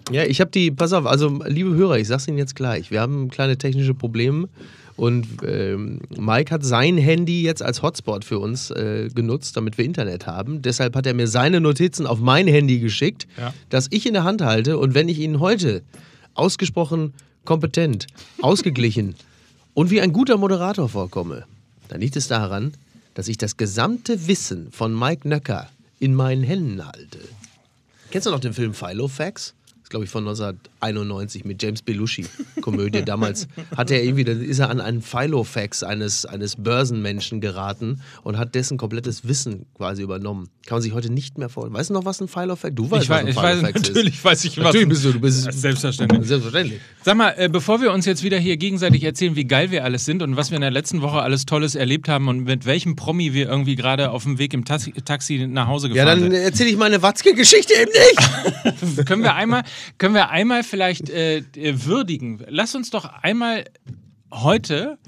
Ja, pass auf, also liebe Hörer, ich sag's Ihnen jetzt gleich, wir haben kleine technische Probleme und Mike hat sein Handy jetzt als Hotspot für uns genutzt, damit wir Internet haben. Deshalb hat er mir seine Notizen auf mein Handy geschickt, das ich in der Hand halte, und wenn ich Ihnen heute ausgesprochen kompetent, ausgeglichen und wie ein guter Moderator vorkomme, dann liegt es daran, dass ich das gesamte Wissen von Mike Nöcker in meinen Händen halte. Kennst du noch den Film Filofax? Das ist, glaube ich, von 1991 mit James Belushi, Komödie. Damals hat er irgendwie, dann ist er an einen Filofax eines Börsenmenschen geraten und hat dessen komplettes Wissen quasi übernommen. Kann man sich heute nicht mehr vorstellen. Weißt du noch, was ein Filofax ist? Du weißt, was ein Filofax ist. Natürlich weiß ich, was. Natürlich du bist selbstverständlich. Selbstverständlich. Sag mal, bevor wir uns jetzt wieder hier gegenseitig erzählen, wie geil wir alles sind und was wir in der letzten Woche alles Tolles erlebt haben und mit welchem Promi wir irgendwie gerade auf dem Weg im Taxi nach Hause gefahren sind. Ja, dann erzähle ich meine Watzke-Geschichte eben nicht. Können wir einmal vielleicht würdigen. Lass uns doch einmal heute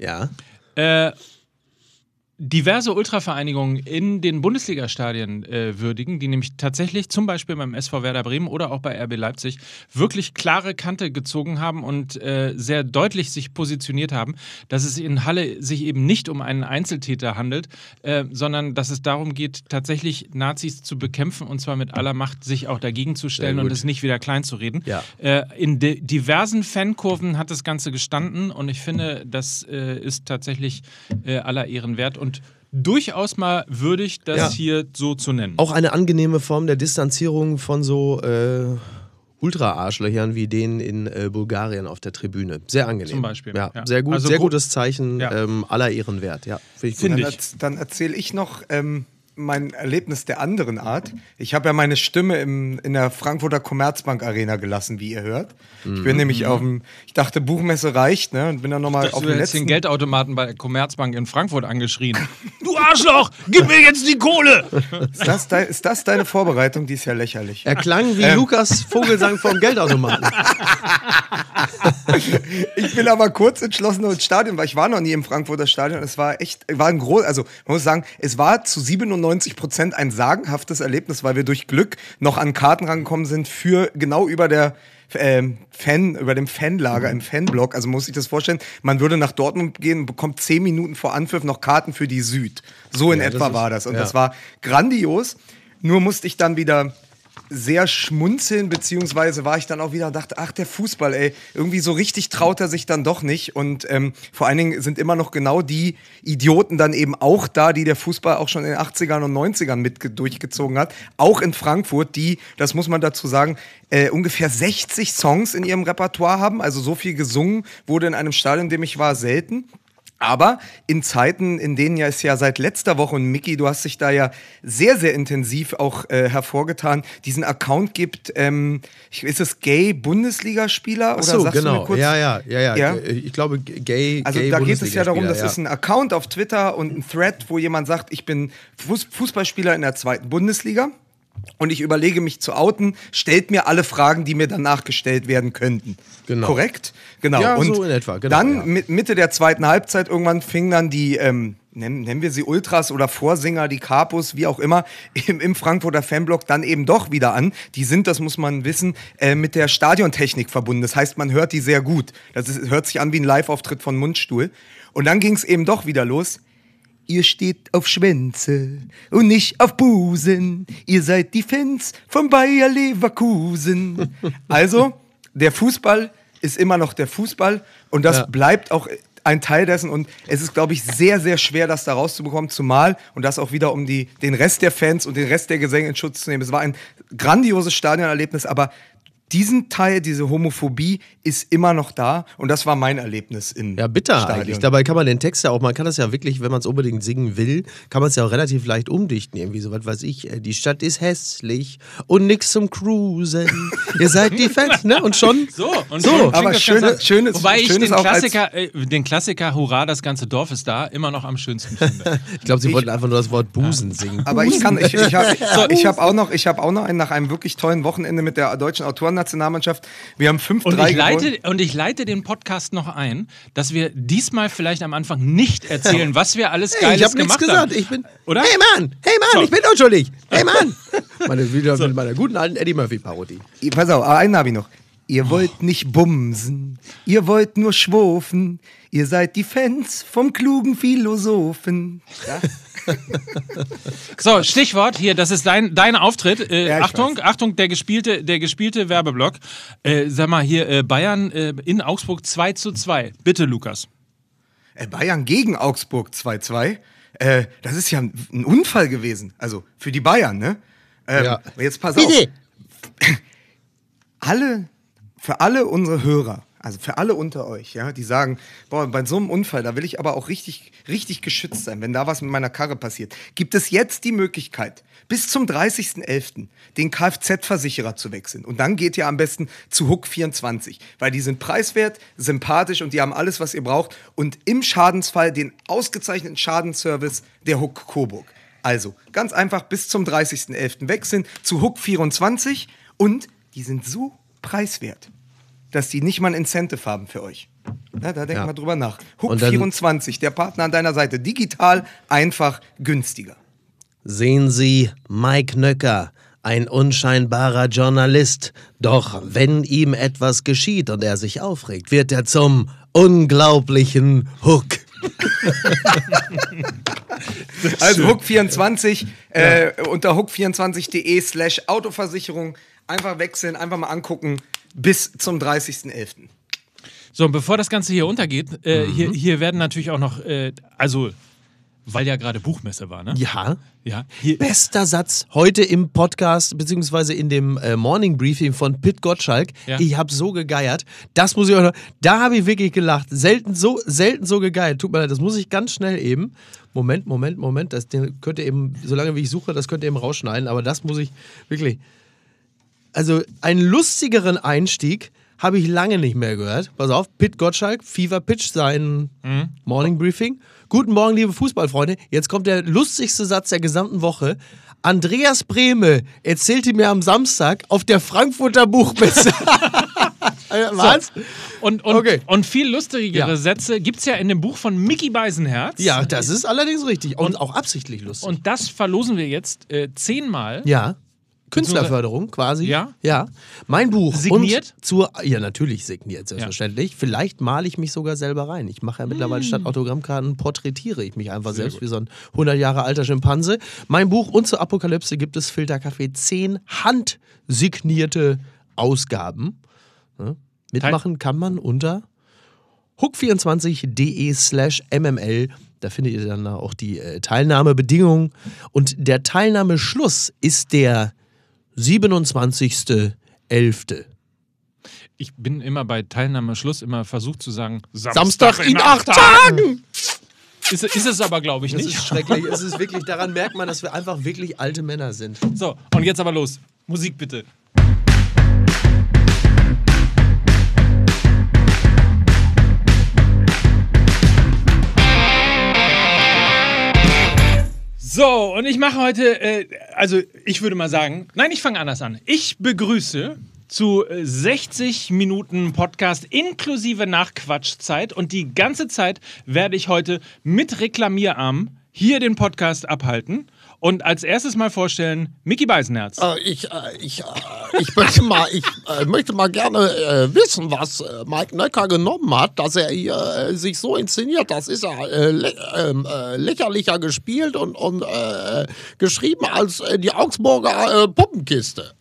diverse Ultravereinigungen in den Bundesliga-Stadien würdigen, die nämlich tatsächlich zum Beispiel beim SV Werder Bremen oder auch bei RB Leipzig wirklich klare Kante gezogen haben und sehr deutlich sich positioniert haben, dass es in Halle sich eben nicht um einen Einzeltäter handelt, sondern dass es darum geht, tatsächlich Nazis zu bekämpfen und zwar mit aller Macht sich auch dagegen zu stellen und es nicht wieder klein zu reden. Ja. In diversen Fankurven hat das Ganze gestanden und ich finde, das ist tatsächlich aller Ehren wert und durchaus mal würdig, das hier so zu nennen. Auch eine angenehme Form der Distanzierung von so Ultra-Arschlöchern wie denen in Bulgarien auf der Tribüne. Sehr angenehm. Zum Beispiel. Ja. Sehr gut, also sehr gutes Zeichen, aller Ehren wert. Ja, finde ich. Dann erzähle ich noch mein Erlebnis der anderen Art. Ich habe ja meine Stimme in der Frankfurter Commerzbank Arena gelassen, wie ihr hört. Ich bin nämlich ich dachte, Buchmesse reicht, ne? Und bin dann nochmal auf den letzten... den Geldautomaten bei der Commerzbank in Frankfurt angeschrien. Du Arschloch, gib mir jetzt die Kohle! Ist das deine Vorbereitung? Die ist ja lächerlich. Er klang wie Lukas Vogelsang vom Geldautomaten. Ich bin aber kurz entschlossen ins Stadion, weil ich war noch nie im Frankfurter Stadion. Es war also man muss sagen, es war zu 97% ein sagenhaftes Erlebnis, weil wir durch Glück noch an Karten rangekommen sind für genau über dem Fanlager im Fanblock. Also muss ich das vorstellen, man würde nach Dortmund gehen und bekommt 10 Minuten vor Anpfiff noch Karten für die Süd. So in etwa war das. Und das war grandios. Nur musste ich dann wieder sehr schmunzeln, beziehungsweise war ich dann auch wieder und dachte, ach, der Fußball, ey, irgendwie so richtig traut er sich dann doch nicht und vor allen Dingen sind immer noch genau die Idioten dann eben auch da, die der Fußball auch schon in den 80ern und 90ern durchgezogen hat, auch in Frankfurt, die, das muss man dazu sagen, ungefähr 60 Songs in ihrem Repertoire haben, also so viel gesungen wurde in einem Stadion, in dem ich war, selten. Aber in Zeiten, in denen ja es ja seit letzter Woche, und Micky, du hast dich da ja sehr, sehr intensiv auch hervorgetan, diesen Account gibt, ist es Gay-Bundesligaspieler? Ach so, oder sagst genau. Du mir kurz? Ja. Ich glaube, Gay Also da geht es ja darum, das ist ein Account auf Twitter und ein Thread, wo jemand sagt, ich bin Fußballspieler in der 2. Bundesliga. Und ich überlege mich zu outen, stellt mir alle Fragen, die mir danach gestellt werden könnten. Genau. Korrekt? Genau. Ja, und so in etwa. Genau, dann Mitte der 2. Halbzeit irgendwann fingen dann die, nennen wir sie Ultras oder Vorsinger, die Capos, wie auch immer, im Frankfurter Fanblock dann eben doch wieder an. Die sind, das muss man wissen, mit der Stadiontechnik verbunden. Das heißt, man hört die sehr gut. Hört sich an wie ein Live-Auftritt von Mundstuhl. Und dann ging es eben doch wieder los. Ihr steht auf Schwänze und nicht auf Busen. Ihr seid die Fans von Bayer Leverkusen. Also, der Fußball ist immer noch der Fußball und das bleibt auch ein Teil dessen. Und es ist, glaube ich, sehr, sehr schwer, das da rauszubekommen. Zumal, und das auch wieder, um den Rest der Fans und den Rest der Gesänge in Schutz zu nehmen. Es war ein grandioses Stadionerlebnis, aber diesen Teil, diese Homophobie ist immer noch da und das war mein Erlebnis im bitter Stadion. Eigentlich. Dabei kann man den Text ja auch, man kann das ja wirklich, wenn man es unbedingt singen will, kann man es ja auch relativ leicht umdichten. Irgendwie so was weiß ich, die Stadt ist hässlich und nix zum Cruisen. Ihr seid die Fans, ne? Und schon. So. Aber schönes. Wobei ich den Klassiker Hurra, das ganze Dorf ist da, immer noch am schönsten finde. Ich glaube, sie wollten einfach nur das Wort Busen singen. Aber ich habe auch noch einen nach einem wirklich tollen Wochenende mit der deutschen Autoren Nationalmannschaft. Wir haben 5-3 gewonnen. Und ich leite den Podcast noch ein, dass wir diesmal vielleicht am Anfang nicht erzählen, was wir alles Geiles gemacht haben. Ich bin, oder? Hey Mann, so. Ich bin unschuldig. Hey Mann. Wieder mit meiner guten alten Eddie Murphy-Parodie. Pass auf, einen habe ich noch. Ihr wollt nicht bumsen, ihr wollt nur schwofen, ihr seid die Fans vom klugen Philosophen. Ja? So, Stichwort hier, das ist dein Auftritt. Achtung, weiß. Achtung, der gespielte Werbeblock. Sag mal hier, Bayern in Augsburg 2:2. Bitte, Lukas. Bayern gegen Augsburg 2:2. Das ist ja ein Unfall gewesen. Also für die Bayern, ne? Ja. Jetzt pass auf. Für alle unsere Hörer, also für alle unter euch, ja, die sagen, boah, bei so einem Unfall, da will ich aber auch richtig, richtig geschützt sein, wenn da was mit meiner Karre passiert. Gibt es jetzt die Möglichkeit, bis zum 30.11. den Kfz-Versicherer zu wechseln? Und dann geht ihr am besten zu Hook24, weil die sind preiswert, sympathisch und die haben alles, was ihr braucht. Und im Schadensfall den ausgezeichneten Schadensservice der Hook Coburg. Also, ganz einfach bis zum 30.11. wechseln zu Hook24 und die sind so preiswert, dass die nicht mal ein Incentive haben für euch. Ja, da denkt mal drüber nach. Hook24, der Partner an deiner Seite. Digital, einfach, günstiger. Sehen Sie, Mike Nöcker, ein unscheinbarer Journalist. Doch wenn ihm etwas geschieht und er sich aufregt, wird er zum unglaublichen Hook. Also Hook24, unter hook24.de/Autoversicherung einfach wechseln, einfach mal angucken bis zum 30.11. So, und bevor das Ganze hier untergeht, hier werden natürlich auch noch, weil ja gerade Buchmesse war, ne? Ja. Ja. Bester Satz heute im Podcast, beziehungsweise in dem Morning Briefing von Pit Gottschalk. Ja. Ich habe so gegeiert. Das muss ich auch noch. Da habe ich wirklich gelacht. Selten so gegeiert. Tut mir leid, das muss ich ganz schnell eben. Moment. Das könnt ihr eben, solange wie ich suche, das könnt ihr eben rausschneiden. Aber das muss ich wirklich. Also einen lustigeren Einstieg habe ich lange nicht mehr gehört. Pass auf, Pit Gottschalk, Fever Pitch, sein Morning Briefing. Guten Morgen, liebe Fußballfreunde. Jetzt kommt der lustigste Satz der gesamten Woche. Andreas Brehme erzählte mir am Samstag auf der Frankfurter Buchmesse. Was? So. Und viel lustigere Sätze gibt es ja in dem Buch von Micky Beisenherz. Ja, das ist allerdings richtig. Und auch absichtlich lustig. Und das verlosen wir jetzt 10-mal. Ja. Künstlerförderung quasi. Ja. Ja. Mein Buch. Signiert? Ja, natürlich signiert, selbstverständlich. Ja. Vielleicht male ich mich sogar selber rein. Ich mache ja mittlerweile statt Autogrammkarten, porträtiere ich mich einfach selbst wie so ein 100 Jahre alter Schimpanse. Mein Buch und zur Apokalypse gibt es Filterkaffee 10 handsignierte Ausgaben. Ja. Mitmachen kann man unter hook24.de/mml. Da findet ihr dann auch die Teilnahmebedingungen. Und der Teilnahmeschluss ist der 27.11. Ich bin immer bei Teilnahmeschluss immer versucht zu sagen, Samstag in 8 Tagen! Ist es aber, glaube ich, nicht. Das ist schrecklich. Es ist wirklich, daran merkt man, dass wir einfach wirklich alte Männer sind. So, und jetzt aber los. Musik bitte. So, und ich mache heute, ich würde mal sagen, nein, ich fange anders an. Ich begrüße zu 60 Minuten Podcast inklusive Nachquatschzeit und die ganze Zeit werde ich heute mit Reklamierarm hier den Podcast abhalten und als erstes mal vorstellen, Micky Beisenherz. Ich möchte mal gerne wissen, was Mike Nöcker genommen hat, dass er hier sich so inszeniert. Das ist ja lächerlicher gespielt und geschrieben als die Augsburger Puppenkiste.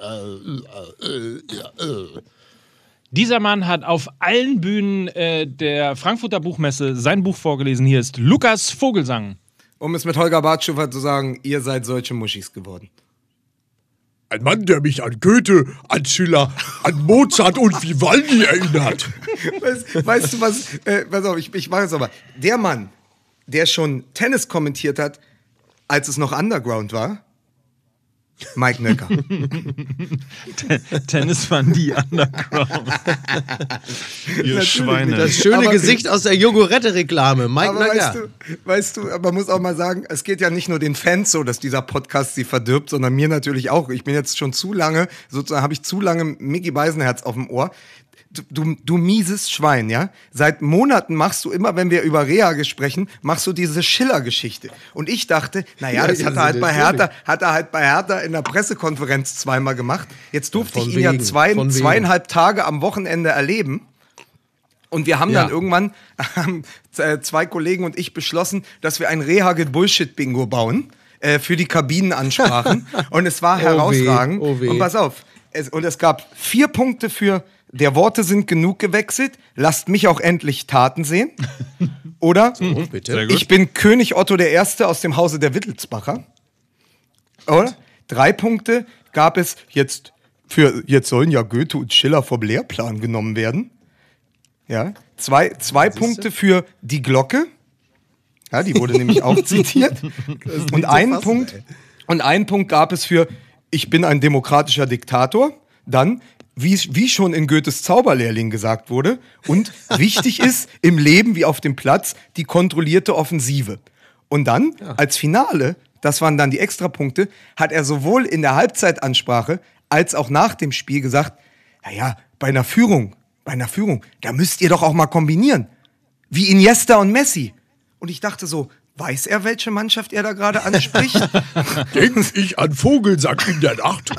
Dieser Mann hat auf allen Bühnen der Frankfurter Buchmesse sein Buch vorgelesen. Hier ist Lukas Vogelsang. Um es mit Holger Bartschuffer zu sagen, ihr seid solche Muschis geworden. Ein Mann, der mich an Goethe, an Schiller, an Mozart und Vivaldi erinnert. Weißt du was? Pass auf, ich mache es aber. Der Mann, der schon Tennis kommentiert hat, als es noch Underground war, Mike Nöcker. Tennis war nie Underground. Ihr Schweine. Das schöne Gesicht aus der Jogurette-Reklame. Mike Nöcker. Weißt du, man muss auch mal sagen, es geht ja nicht nur den Fans so, dass dieser Podcast sie verdirbt, sondern mir natürlich auch. Ich bin jetzt schon zu lange, sozusagen habe ich zu lange Micky Beisenherz auf dem Ohr. Du mieses Schwein, ja? Seit Monaten machst du immer, wenn wir über Reha sprechen, machst du diese Schiller-Geschichte. Und ich dachte, naja, das hat er halt bei Hertha in der Pressekonferenz zweimal gemacht. Jetzt durfte ich ihn ja zweieinhalb Tage am Wochenende erleben. Und wir haben dann irgendwann, zwei Kollegen und ich beschlossen, dass wir ein Reha-Bullshit-Bingo bauen für die Kabinenansprachen. Und es war herausragend. Und pass auf, es gab 4 Punkte für der Worte sind genug gewechselt, lasst mich auch endlich Taten sehen. Oder bitte. Ich bin König Otto I. aus dem Hause der Wittelsbacher. Oder? 3 Punkte gab es jetzt sollen ja Goethe und Schiller vom Lehrplan genommen werden. Ja. 2 Punkte für die Glocke. Ja, die wurde nämlich auch zitiert. Und einen Punkt gab es für ich bin ein demokratischer Diktator. Dann wie schon in Goethes Zauberlehrling gesagt wurde. Und wichtig ist im Leben wie auf dem Platz die kontrollierte Offensive. Und dann als Finale, das waren dann die Extrapunkte, hat er sowohl in der Halbzeitansprache als auch nach dem Spiel gesagt, naja, bei einer Führung, da müsst ihr doch auch mal kombinieren. Wie Iniesta und Messi. Und ich dachte so, weiß er, welche Mannschaft er da gerade anspricht? Denk ich an Vogelsack in der Nacht,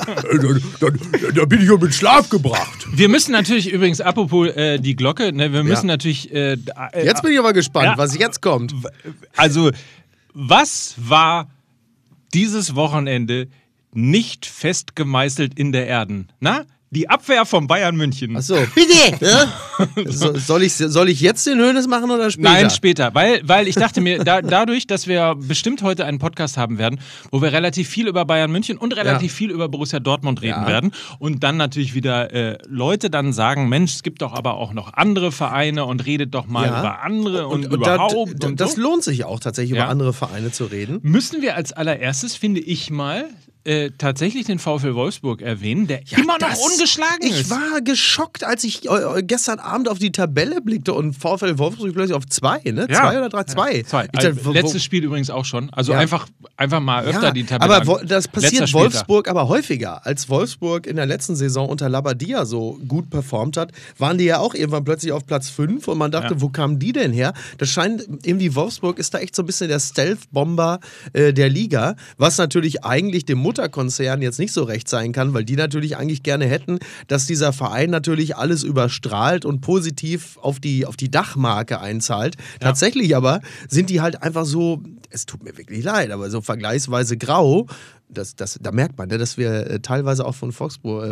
da bin ich um den Schlaf gebracht. Wir müssen natürlich übrigens, apropos die Glocke, ne, wir müssen natürlich... jetzt bin ich aber gespannt, was jetzt kommt. Also, was war dieses Wochenende nicht fest gemeißelt in der Erden? Na? Die Abwehr von Bayern München. Achso. Bitte! Ja? Soll ich jetzt den Hönes machen oder später? Nein, später. Weil ich dachte mir, dadurch, dass wir bestimmt heute einen Podcast haben werden, wo wir relativ viel über Bayern München und relativ viel über Borussia Dortmund reden werden und dann natürlich wieder Leute dann sagen, Mensch, es gibt doch aber auch noch andere Vereine und redet doch mal über andere und überhaupt. Das lohnt sich auch tatsächlich, über andere Vereine zu reden. Müssen wir als allererstes, finde ich mal, tatsächlich den VfL Wolfsburg erwähnen, der immer noch ungeschlagen ist. Ich war geschockt, als ich gestern Abend auf die Tabelle blickte und VfL Wolfsburg plötzlich auf 2, ne? 2 oder 3? 2. Letztes Spiel übrigens auch schon. Also einfach mal öfter die Tabelle. Aber das passiert Wolfsburg aber häufiger. Als Wolfsburg in der letzten Saison unter Labadia so gut performt hat, waren die ja auch irgendwann plötzlich auf Platz 5 und man dachte, wo kamen die denn her? Das scheint irgendwie, Wolfsburg ist da echt so ein bisschen der Stealth-Bomber der Liga, was natürlich eigentlich dem Mutterkonzern jetzt nicht so recht sein kann, weil die natürlich eigentlich gerne hätten, dass dieser Verein natürlich alles überstrahlt und positiv auf die Dachmarke einzahlt. Ja. Tatsächlich aber sind die halt einfach so, es tut mir wirklich leid, aber so vergleichsweise grau. Da merkt man, ne, dass wir teilweise auch von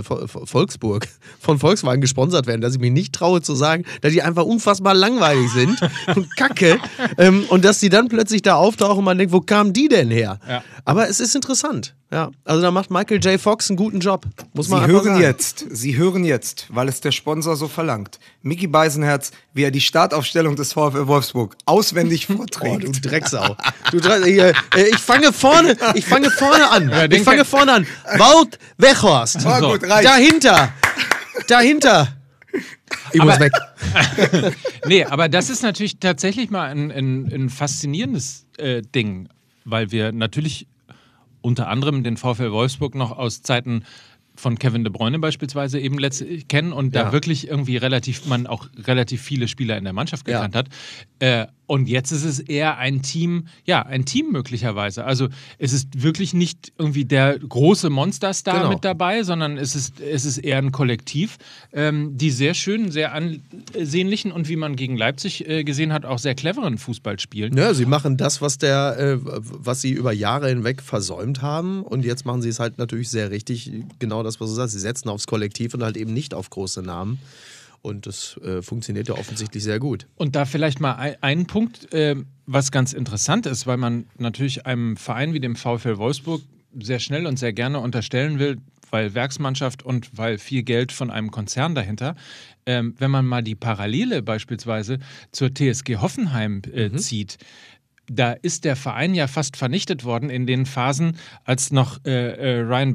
Volkswagen gesponsert werden, dass ich mich nicht traue zu sagen, dass die einfach unfassbar langweilig sind und kacke und dass die dann plötzlich da auftauchen und man denkt, wo kamen die denn her? Ja. Aber es ist interessant. Ja, also da macht Michael J. Fox einen guten Job. Muss man einfach sagen. Sie hören jetzt, weil es der Sponsor so verlangt, Micky Beisenherz, wie er die Startaufstellung des VfL Wolfsburg auswendig vorträgt. Oh, du Drecksau. Ich fange vorne an. Ja, ich fange vorne an. Wout Weghorst. Oh, gut, reicht. Dahinter. Ich muss weg. Nee, aber das ist natürlich tatsächlich mal ein faszinierendes Ding, weil wir natürlich unter anderem den VfL Wolfsburg noch aus Zeiten von Kevin De Bruyne beispielsweise eben kennen und da wirklich irgendwie man auch relativ viele Spieler in der Mannschaft gekannt hat. Und jetzt ist es eher ein Team möglicherweise. Also es ist wirklich nicht irgendwie der große Monsterstar mit dabei, sondern es ist eher ein Kollektiv, die sehr schönen, sehr ansehnlichen und wie man gegen Leipzig gesehen hat, auch sehr cleveren Fußball spielen. Ja, sie machen das, was sie über Jahre hinweg versäumt haben und jetzt machen sie es halt natürlich sehr richtig, genau das, was du sagst. Sie setzen aufs Kollektiv und halt eben nicht auf große Namen. Und das funktioniert ja offensichtlich sehr gut. Und da vielleicht mal ein Punkt, was ganz interessant ist, weil man natürlich einem Verein wie dem VfL Wolfsburg sehr schnell und sehr gerne unterstellen will, weil Werksmannschaft und weil viel Geld von einem Konzern dahinter. Wenn man mal die Parallele beispielsweise zur TSG Hoffenheim zieht, da ist der Verein ja fast vernichtet worden in den Phasen, als noch Rian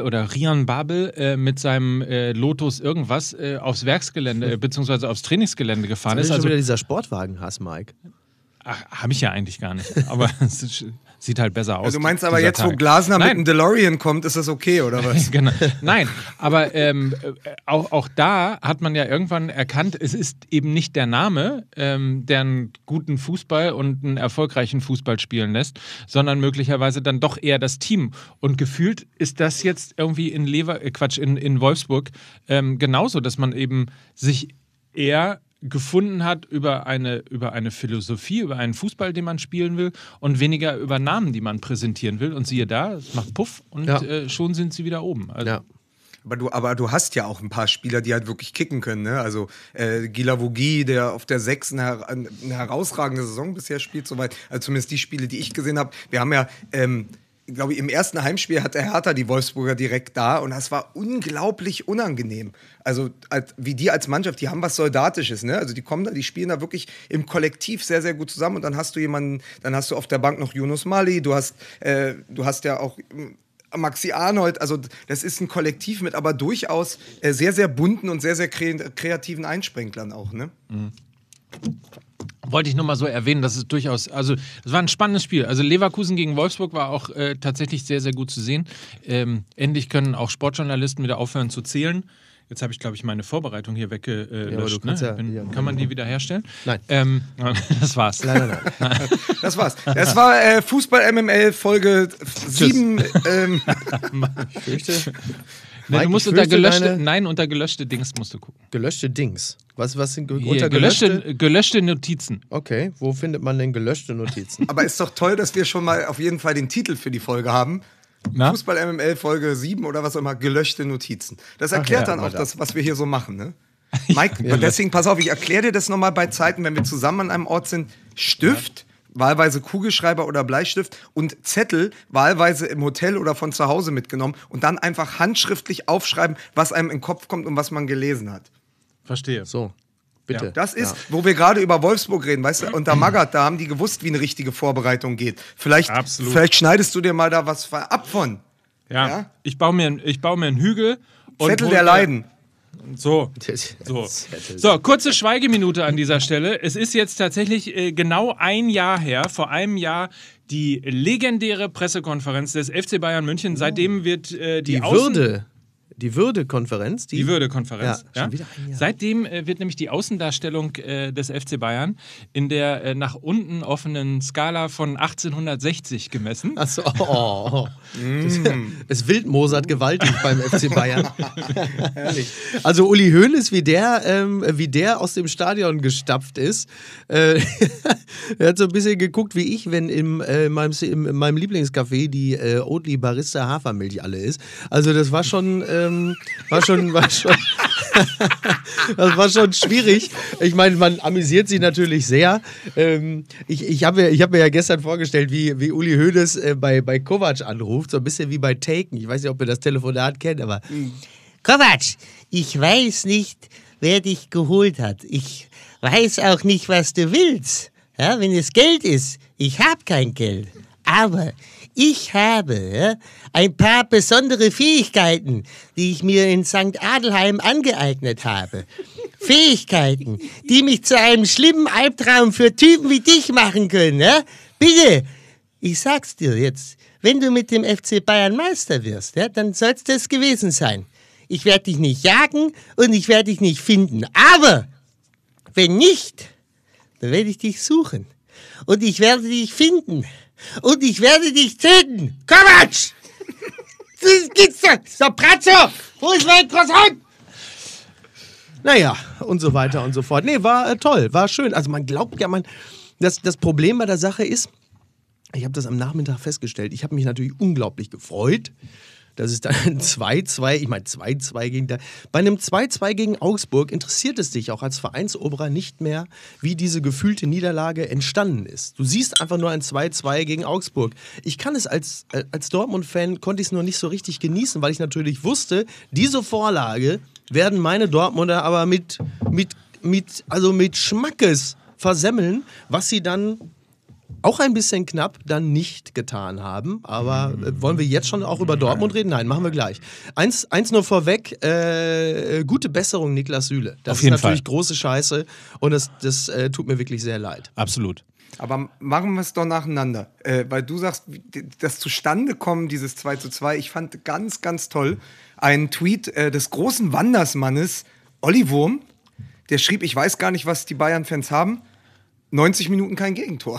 Babel mit seinem Lotus irgendwas aufs Werksgelände bzw. aufs Trainingsgelände gefahren ist. Also schon wieder dieser Sportwagenhass, Mike. Habe ich ja eigentlich gar nicht. Aber es sieht halt besser aus. Also du meinst aber dieser jetzt, Tag. wo Glasner mit Nein. einem DeLorean kommt, ist das okay, oder was? Genau. Nein, aber auch da hat man ja irgendwann erkannt, es ist eben nicht der Name, der einen guten Fußball und einen erfolgreichen Fußball spielen lässt, sondern möglicherweise dann doch eher das Team. Und gefühlt ist das jetzt irgendwie in Wolfsburg genauso, dass man eben sich eher gefunden hat über eine Philosophie, über einen Fußball, den man spielen will und weniger über Namen, die man präsentieren will. Und siehe da, es macht Puff und schon sind sie wieder oben. Also, Ja. Aber du hast ja auch ein paar Spieler, die halt wirklich kicken können. Ne? Also Guilavogui, der auf der 6 eine herausragende Saison bisher spielt, soweit. Also zumindest die Spiele, die ich gesehen habe. Wir haben ja, glaube ich, im ersten Heimspiel hat der Hertha die Wolfsburger direkt da und das war unglaublich unangenehm. Also wie die als Mannschaft, die haben was Soldatisches. Ne? Also die kommen da, die spielen da wirklich im Kollektiv sehr, sehr gut zusammen und dann hast du jemanden, dann hast du auf der Bank noch Yunus Mali, du hast ja auch Maxi Arnold, also das ist ein Kollektiv mit aber durchaus sehr, sehr bunten und sehr, sehr kreativen Einsprenglern auch, ne? Wollte ich nur mal so erwähnen, dass es durchaus, also es war ein spannendes Spiel. Also Leverkusen gegen Wolfsburg war auch tatsächlich sehr, sehr gut zu sehen. Endlich können auch Sportjournalisten wieder aufhören zu zählen. Jetzt habe ich, glaube ich, meine Vorbereitung hier weggelöscht. Kann man die wieder herstellen? Nein. Das war's. Nein. Das war's. Das war Fußball MML Folge 7. Ich fürchte. Nee, Mike, du musst ich unter fürchte, unter gelöschte Dings musst du gucken. Gelöschte Dings. Was sind Hier, unter gelöschte? gelöschte Notizen. Okay, wo findet man denn gelöschte Notizen? Aber ist doch toll, dass wir schon mal auf jeden Fall den Titel für die Folge haben. Na? Fußball MML Folge 7 oder was auch immer, gelöschte Notizen. Das erklärt ja, dann auch da. das, was wir hier so machen, ne? Mike, deswegen pass auf, ich erkläre dir das nochmal bei Zeiten, wenn wir zusammen an einem Ort sind. Stift, wahlweise Kugelschreiber oder Bleistift und Zettel, wahlweise im Hotel oder von zu Hause mitgenommen und dann einfach handschriftlich aufschreiben, was einem in den Kopf kommt und was man gelesen hat. Verstehe. So, bitte. Ja. Das ist, wo wir gerade über Wolfsburg reden, weißt du, unter Magath, da haben die gewusst, wie eine richtige Vorbereitung geht. Vielleicht schneidest du dir mal da was ab von. Ja. Ich baue mir einen Hügel. Und Zettel der Leiden. So, kurze Schweigeminute an dieser Stelle. Es ist jetzt tatsächlich genau ein Jahr her, vor einem Jahr, die legendäre Pressekonferenz des FC Bayern München. Seitdem wird Die Würde-Konferenz. Die Würde-Konferenz. Ja, schon wieder ein Jahr. Seitdem wird nämlich die Außendarstellung des FC Bayern in der nach unten offenen Skala von 1860 gemessen. Achso, es wildmosert gewaltig beim FC Bayern. Also Uli Hoeneß, wie der aus dem Stadion gestapft ist, er hat so ein bisschen geguckt wie ich, wenn in meinem Lieblingscafé die Oatly Barista Hafermilch alle ist. Also das war schon das war schon schwierig. Ich meine, man amüsiert sich natürlich sehr. Ich hab mir ja gestern vorgestellt, wie Uli Hoeneß bei Kovac anruft, so ein bisschen wie bei Taken. Ich weiß nicht, ob ihr das Telefonat kennt, aber Kovac, ich weiß nicht, wer dich geholt hat. Ich weiß auch nicht, was du willst. Ja, wenn es Geld ist, ich habe kein Geld. Aber ich habe ein paar besondere Fähigkeiten, die ich mir in St. Adelheim angeeignet habe. Fähigkeiten, die mich zu einem schlimmen Albtraum für Typen wie dich machen können. Ja? Bitte, ich sag's dir jetzt, wenn du mit dem FC Bayern Meister wirst, ja, dann soll's das gewesen sein. Ich werde dich nicht jagen und ich werde dich nicht finden. Aber wenn nicht, dann werde ich dich suchen. Und ich werde dich finden. Und ich werde dich töten. Kovac! Das gibt's doch. So, Pratzo! Wo ist mein Croissant? naja, und so weiter und so fort. Nee, war toll, war schön. Also man glaubt ja, das Problem bei der Sache ist, ich habe das am Nachmittag festgestellt, ich habe mich natürlich unglaublich gefreut, dass es dann ein 2-2, ich meine 2-2 gegen bei einem 2-2 gegen Augsburg interessiert es dich auch als Vereinsoberer nicht mehr, wie diese gefühlte Niederlage entstanden ist. Du siehst einfach nur ein 2-2 gegen Augsburg. Ich kann es als Dortmund-Fan, konnte ich es nur nicht so richtig genießen, weil ich natürlich wusste, diese Vorlage werden meine Dortmunder aber mit Schmackes versemmeln, was sie dann auch ein bisschen knapp dann nicht getan haben. Aber wollen wir jetzt schon auch über Dortmund reden? Nein, machen wir gleich. Eins nur vorweg, gute Besserung Niklas Süle. Das Auf jeden ist natürlich Fall. große Scheiße und das tut mir wirklich sehr leid. Absolut. Aber machen wir es doch nacheinander. Weil du sagst, das Zustandekommen dieses 2:2, ich fand ganz, ganz toll einen Tweet des großen Wandersmannes Olli Wurm, der schrieb, ich weiß gar nicht, was die Bayern-Fans haben, 90 Minuten kein Gegentor.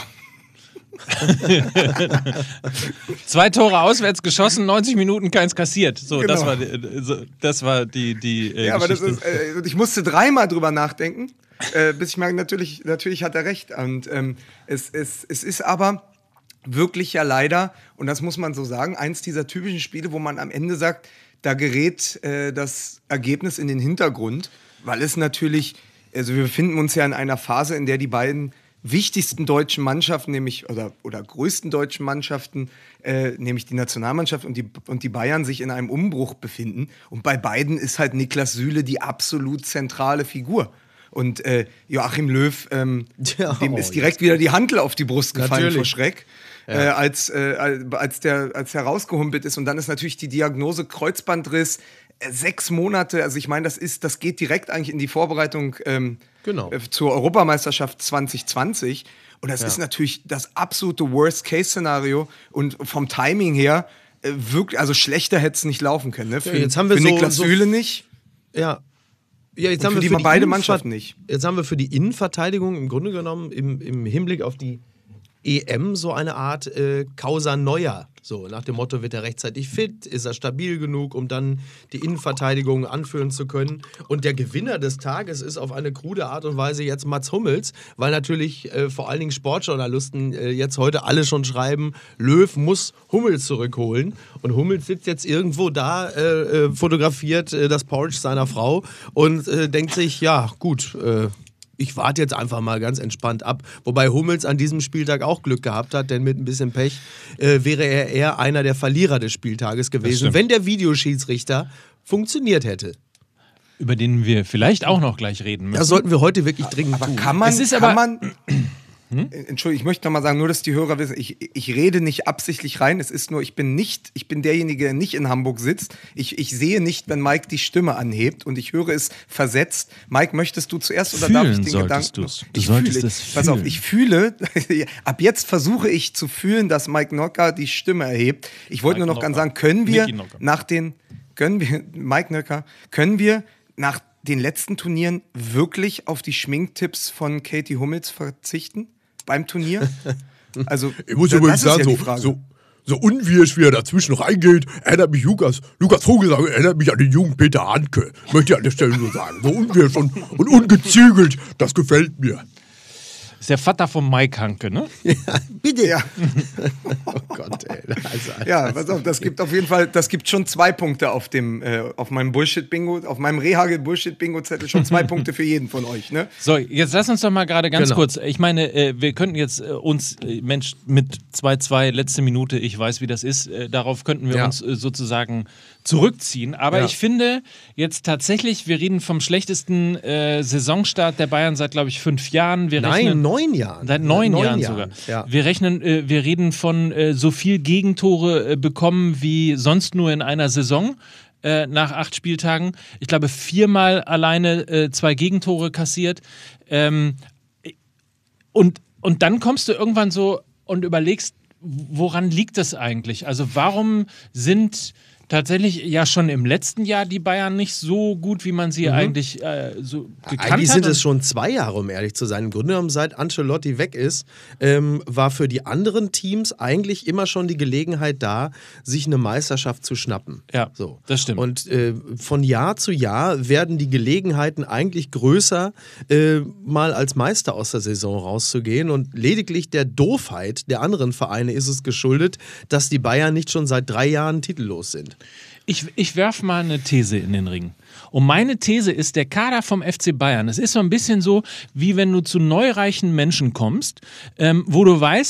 2 Tore auswärts geschossen, 90 Minuten keins kassiert. So, Genau. das war die Ja, aber das Geschichte. ist, ich musste dreimal drüber nachdenken, bis ich merke, natürlich hat er recht. Und es ist aber wirklich ja leider, und das muss man so sagen, eins dieser typischen Spiele, wo man am Ende sagt, da gerät das Ergebnis in den Hintergrund, weil es natürlich, also wir befinden uns ja in einer Phase, in der die beiden wichtigsten deutschen Mannschaften, nämlich oder größten deutschen Mannschaften, nämlich die Nationalmannschaft und die Bayern sich in einem Umbruch befinden. Und bei beiden ist halt Niklas Süle die absolut zentrale Figur. Und Joachim Löw, dem ist direkt wieder die Hantel auf die Brust gefallen Natürlich. vor Schreck. Als der rausgehumpelt ist. Und dann ist natürlich die Diagnose Kreuzbandriss, 6 Monate, also ich meine, das geht direkt eigentlich in die Vorbereitung zur Europameisterschaft 2020. Und das ist natürlich das absolute Worst-Case-Szenario. Und vom Timing her, wirklich, also schlechter hätte es nicht laufen können. Ne? Für, jetzt haben wir für so- Niklas so- Süle nicht. Ja, jetzt Und haben für wir die beide Innenver- Mannschaften nicht. Jetzt haben wir für die Innenverteidigung im Grunde genommen im Hinblick auf die EM so eine Art Causa Neuer. So, nach dem Motto, wird er rechtzeitig fit, ist er stabil genug, um dann die Innenverteidigung anführen zu können. Und der Gewinner des Tages ist auf eine krude Art und Weise jetzt Mats Hummels, weil natürlich vor allen Dingen Sportjournalisten jetzt heute alle schon schreiben, Löw muss Hummels zurückholen. Und Hummels sitzt jetzt irgendwo da, fotografiert das Porridge seiner Frau und denkt sich, ja gut, ich warte jetzt einfach mal ganz entspannt ab. Wobei Hummels an diesem Spieltag auch Glück gehabt hat, denn mit ein bisschen Pech wäre er eher einer der Verlierer des Spieltages gewesen, stimmt. wenn der Videoschiedsrichter funktioniert hätte. Über den wir vielleicht auch noch gleich reden müssen. Das sollten wir heute wirklich dringend Aber tun. kann man, Es ist kann aber- man Entschuldigung, ich möchte noch mal sagen, nur dass die Hörer wissen, ich rede nicht absichtlich rein, es ist nur, ich bin derjenige, der nicht in Hamburg sitzt. Ich sehe nicht, wenn Mike die Stimme anhebt und ich höre es versetzt. Mike, möchtest du zuerst oder darf ich den Fühlen Gedanken? solltest du's. Du Ich solltest fühle, es pass auf, fühlen. ich fühle, ab jetzt versuche ich zu fühlen, dass Mike Nöcker die Stimme erhebt. Ich wollte nur noch ganz sagen, können wir Niki Nocker. Mike Nöcker, können wir nach den letzten Turnieren wirklich auf die Schminktipps von Katie Hummels verzichten? Beim Turnier? Also, Ich muss das übrigens ist ja sagen, die Frage. so unwirsch, wie er dazwischen reingeht, erinnert mich Lukas Vogelsang erinnert mich an den jungen Peter Handke. Möchte ich an der Stelle nur sagen. So unwirsch und ungezügelt, das gefällt mir. Ist der Vater von Mike Hanke, ne? Bitte. Ja, Oh Gott, ey. ja, pass auf, das gibt auf jeden Fall, das gibt schon 2 Punkte auf meinem Bullshit-Bingo, auf meinem Rehagel-Bullshit-Bingo-Zettel, schon 2 Punkte für jeden von euch, ne? So, jetzt lass uns doch mal gerade ganz Genau. kurz, ich meine, wir könnten jetzt Mensch, mit 2-2, letzte Minute, ich weiß, wie das ist, darauf könnten wir Ja. uns sozusagen zurückziehen. Aber Ja. ich finde jetzt tatsächlich, wir reden vom schlechtesten Saisonstart der Bayern seit, glaube ich, 5 Jahren. Wir Nein, rechnen, 9 Jahren. Seit 9 Jahren sogar. Ja. Wir reden von so viel Gegentore bekommen wie sonst nur in einer Saison nach 8 Spieltagen. Ich glaube, 4-mal alleine 2 Gegentore kassiert. Und dann kommst du irgendwann so und überlegst, woran liegt das eigentlich? Also warum sind tatsächlich ja schon im letzten Jahr die Bayern nicht so gut, wie man sie eigentlich so gekannt Eigentlich hat? sind Und- es schon 2 Jahre, um ehrlich zu sein. Im Grunde genommen, seit Ancelotti weg ist, war für die anderen Teams eigentlich immer schon die Gelegenheit da, sich eine Meisterschaft zu schnappen. Ja, so. das stimmt. Und von Jahr zu Jahr werden die Gelegenheiten eigentlich größer, mal als Meister aus der Saison rauszugehen. Und lediglich der Doofheit der anderen Vereine ist es geschuldet, dass die Bayern nicht schon seit 3 Jahren titellos sind. Ich werfe mal eine These in den Ring. Und meine These ist, der Kader vom FC Bayern, es ist so ein bisschen so, wie wenn du zu neureichen Menschen kommst, wo du weißt,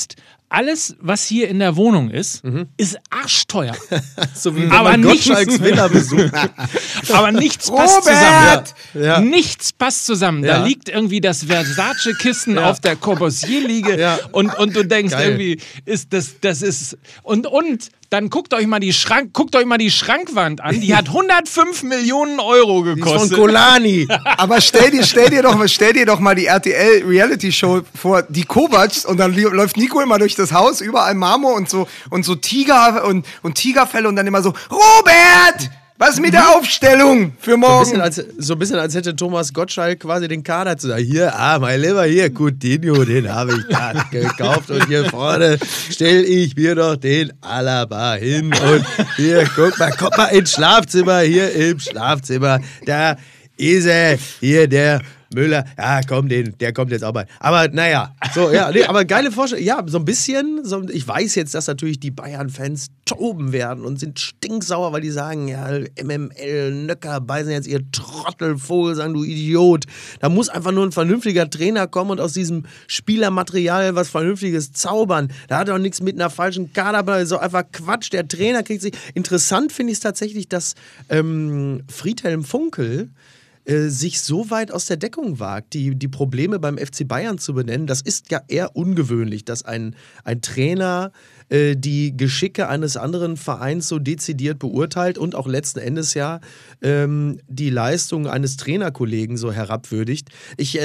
alles, was hier in der Wohnung ist, ist arschteuer. So wie wenn Aber man nichts- Gottschalks Villa besucht. Aber nichts passt Robert! zusammen. Ja. Nichts passt zusammen. Ja. Da liegt irgendwie das Versace-Kissen Ja. auf der Corbusier-Liege Ja. und du denkst Geil. irgendwie, das ist. Und dann guckt euch mal die Schrankwand an. Die hat 105 Millionen Euro Von gekostet. Kolani. Aber stell dir doch mal die RTL-Reality-Show vor, die Kovacs, und dann läuft Nico immer durch das Haus, überall Marmor und so Tiger und Tigerfälle und dann immer so, Robert! Was ist mit der Aufstellung für morgen? So ein bisschen, als hätte Thomas Gottschalk quasi den Kader zu sagen. Hier, mein Lieber, hier, Coutinho, den habe ich gerade gekauft. Und hier vorne stelle ich mir doch den Alaba hin. Und hier, guck mal, kommt mal ins Schlafzimmer, hier im Schlafzimmer. Da ist er, hier der Müller, ja komm, der kommt jetzt auch mal. Aber naja, so, ja, nee, aber geile Vorstellung. Ja, so ein bisschen, ich weiß jetzt, dass natürlich die Bayern-Fans toben werden und sind stinksauer, weil die sagen, ja, MML, Nöcker, beißen jetzt ihr Trottelvogel, sagen, du Idiot. Da muss einfach nur ein vernünftiger Trainer kommen und aus diesem Spielermaterial was Vernünftiges zaubern. Da hat er auch nichts mit einer falschen Kader, so einfach Quatsch. Der Trainer kriegt sich. Interessant finde ich es tatsächlich, dass Friedhelm Funkel sich so weit aus der Deckung wagt, die Probleme beim FC Bayern zu benennen. Das ist ja eher ungewöhnlich, dass ein Trainer die Geschicke eines anderen Vereins so dezidiert beurteilt und auch letzten Endes ja die Leistung eines Trainerkollegen so herabwürdigt. Ich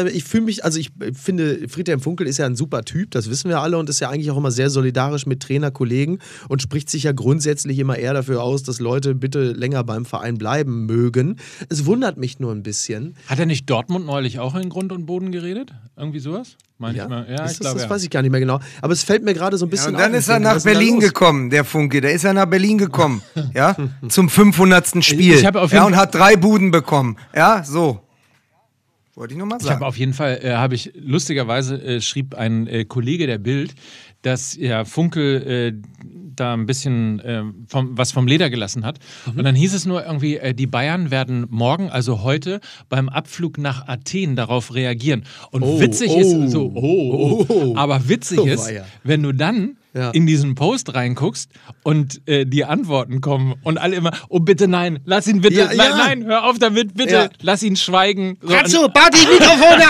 finde, Friedhelm Funkel ist ja ein super Typ, das wissen wir alle, und ist ja eigentlich auch immer sehr solidarisch mit Trainerkollegen und spricht sich ja grundsätzlich immer eher dafür aus, dass Leute bitte länger beim Verein bleiben mögen. Es wundert mich nur ein bisschen. Hat er nicht Dortmund neulich auch in Grund und Boden geredet? Irgendwie sowas? Meine ich mal. Ja, ich glaube, das ja. weiß ich gar nicht mehr genau. Aber es fällt mir gerade so ein Ja, bisschen und dann auf. ist er nach Berlin gekommen, der Funke. Der ist ja nach Berlin gekommen, ja, zum 500. Spiel. Ich habe auf jeden und hat 3 Buden bekommen. Ja, so. Wollte ich nur mal Ich habe sagen. auf jeden Fall, lustigerweise schrieb ein Kollege der Bild, dass ja Funkel da ein bisschen was vom Leder gelassen hat. Und dann hieß es nur irgendwie, die Bayern werden morgen, also heute, beim Abflug nach Athen darauf reagieren. Und witzig ist so, aber witzig ist, weia. wenn du dann in diesen Post reinguckst und die Antworten kommen und alle immer, oh bitte nein, lass ihn bitte, Ja, ja. nein, hör auf damit, bitte, lass ihn schweigen. So, Bau die Mikrofone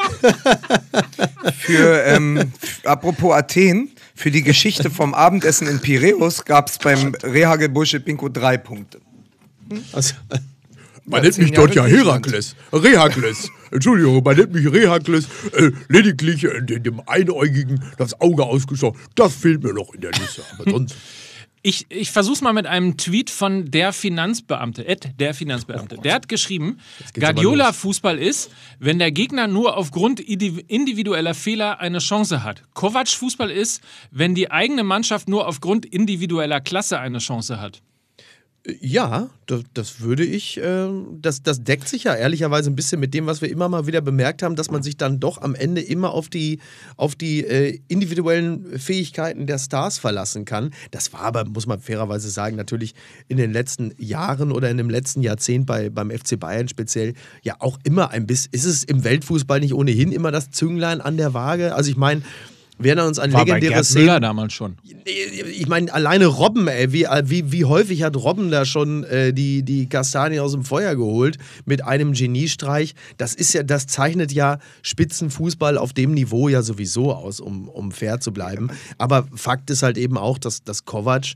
auf! Apropos Athen, für die Geschichte vom Abendessen in Piräus gab es beim Rehagel Bullshit Bingo 3 Punkte. Also, Man nennt 10 mich dort ja Jahre Griechenland. Rehakles. Entschuldigung, man nennt mich Rehakles. Lediglich dem Einäugigen das Auge ausgestochen. Das fehlt mir noch in der Liste. Aber sonst. Ich versuch's mal mit einem Tweet von der Finanzbeamte. Der hat geschrieben, Guardiola-Fußball ist, wenn der Gegner nur aufgrund individueller Fehler eine Chance hat. Kovac-Fußball ist, wenn die eigene Mannschaft nur aufgrund individueller Klasse eine Chance hat. ja, das würde ich, das deckt sich ja ehrlicherweise ein bisschen mit dem, was wir immer mal wieder bemerkt haben, dass man sich dann doch am Ende immer auf die individuellen Fähigkeiten der Stars verlassen kann. Das war aber, muss man fairerweise sagen, natürlich in den letzten Jahren oder in dem letzten Jahrzehnt beim FC Bayern speziell ja auch immer ein bisschen. Ist es im Weltfußball nicht ohnehin immer das Zünglein an der Waage? Also ich meine, wir erinnern uns an War bei legendäre Gerd Szenen. Müller damals schon. Ich meine, alleine Robben, ey, wie häufig hat Robben da schon die Kastanien aus dem Feuer geholt mit einem Geniestreich. Das zeichnet ja Spitzenfußball auf dem Niveau ja sowieso aus, um fair zu bleiben. Aber Fakt ist halt eben auch, dass Kovac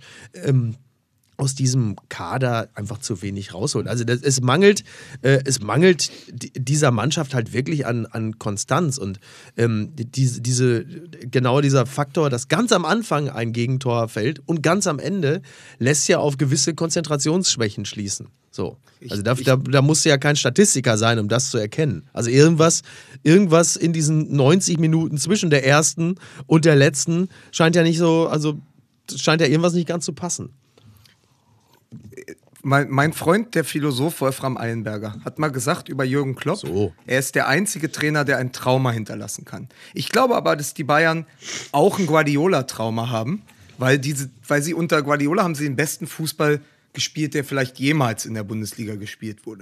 aus diesem Kader einfach zu wenig rausholt. Also es mangelt dieser Mannschaft halt wirklich an Konstanz und dieser Faktor, dass ganz am Anfang ein Gegentor fällt und ganz am Ende lässt ja auf gewisse Konzentrationsschwächen schließen. So. Also da musst du ja kein Statistiker sein, um das zu erkennen. Also irgendwas in diesen 90 Minuten zwischen der ersten und der letzten scheint ja irgendwas nicht ganz zu passen. Mein Freund, der Philosoph Wolfram Eilenberger, hat mal gesagt über Jürgen Klopp, er ist der einzige Trainer, der ein Trauma hinterlassen kann. Ich glaube aber, dass die Bayern auch ein Guardiola-Trauma haben, weil sie unter Guardiola haben sie den besten Fußball gespielt, der vielleicht jemals in der Bundesliga gespielt wurde.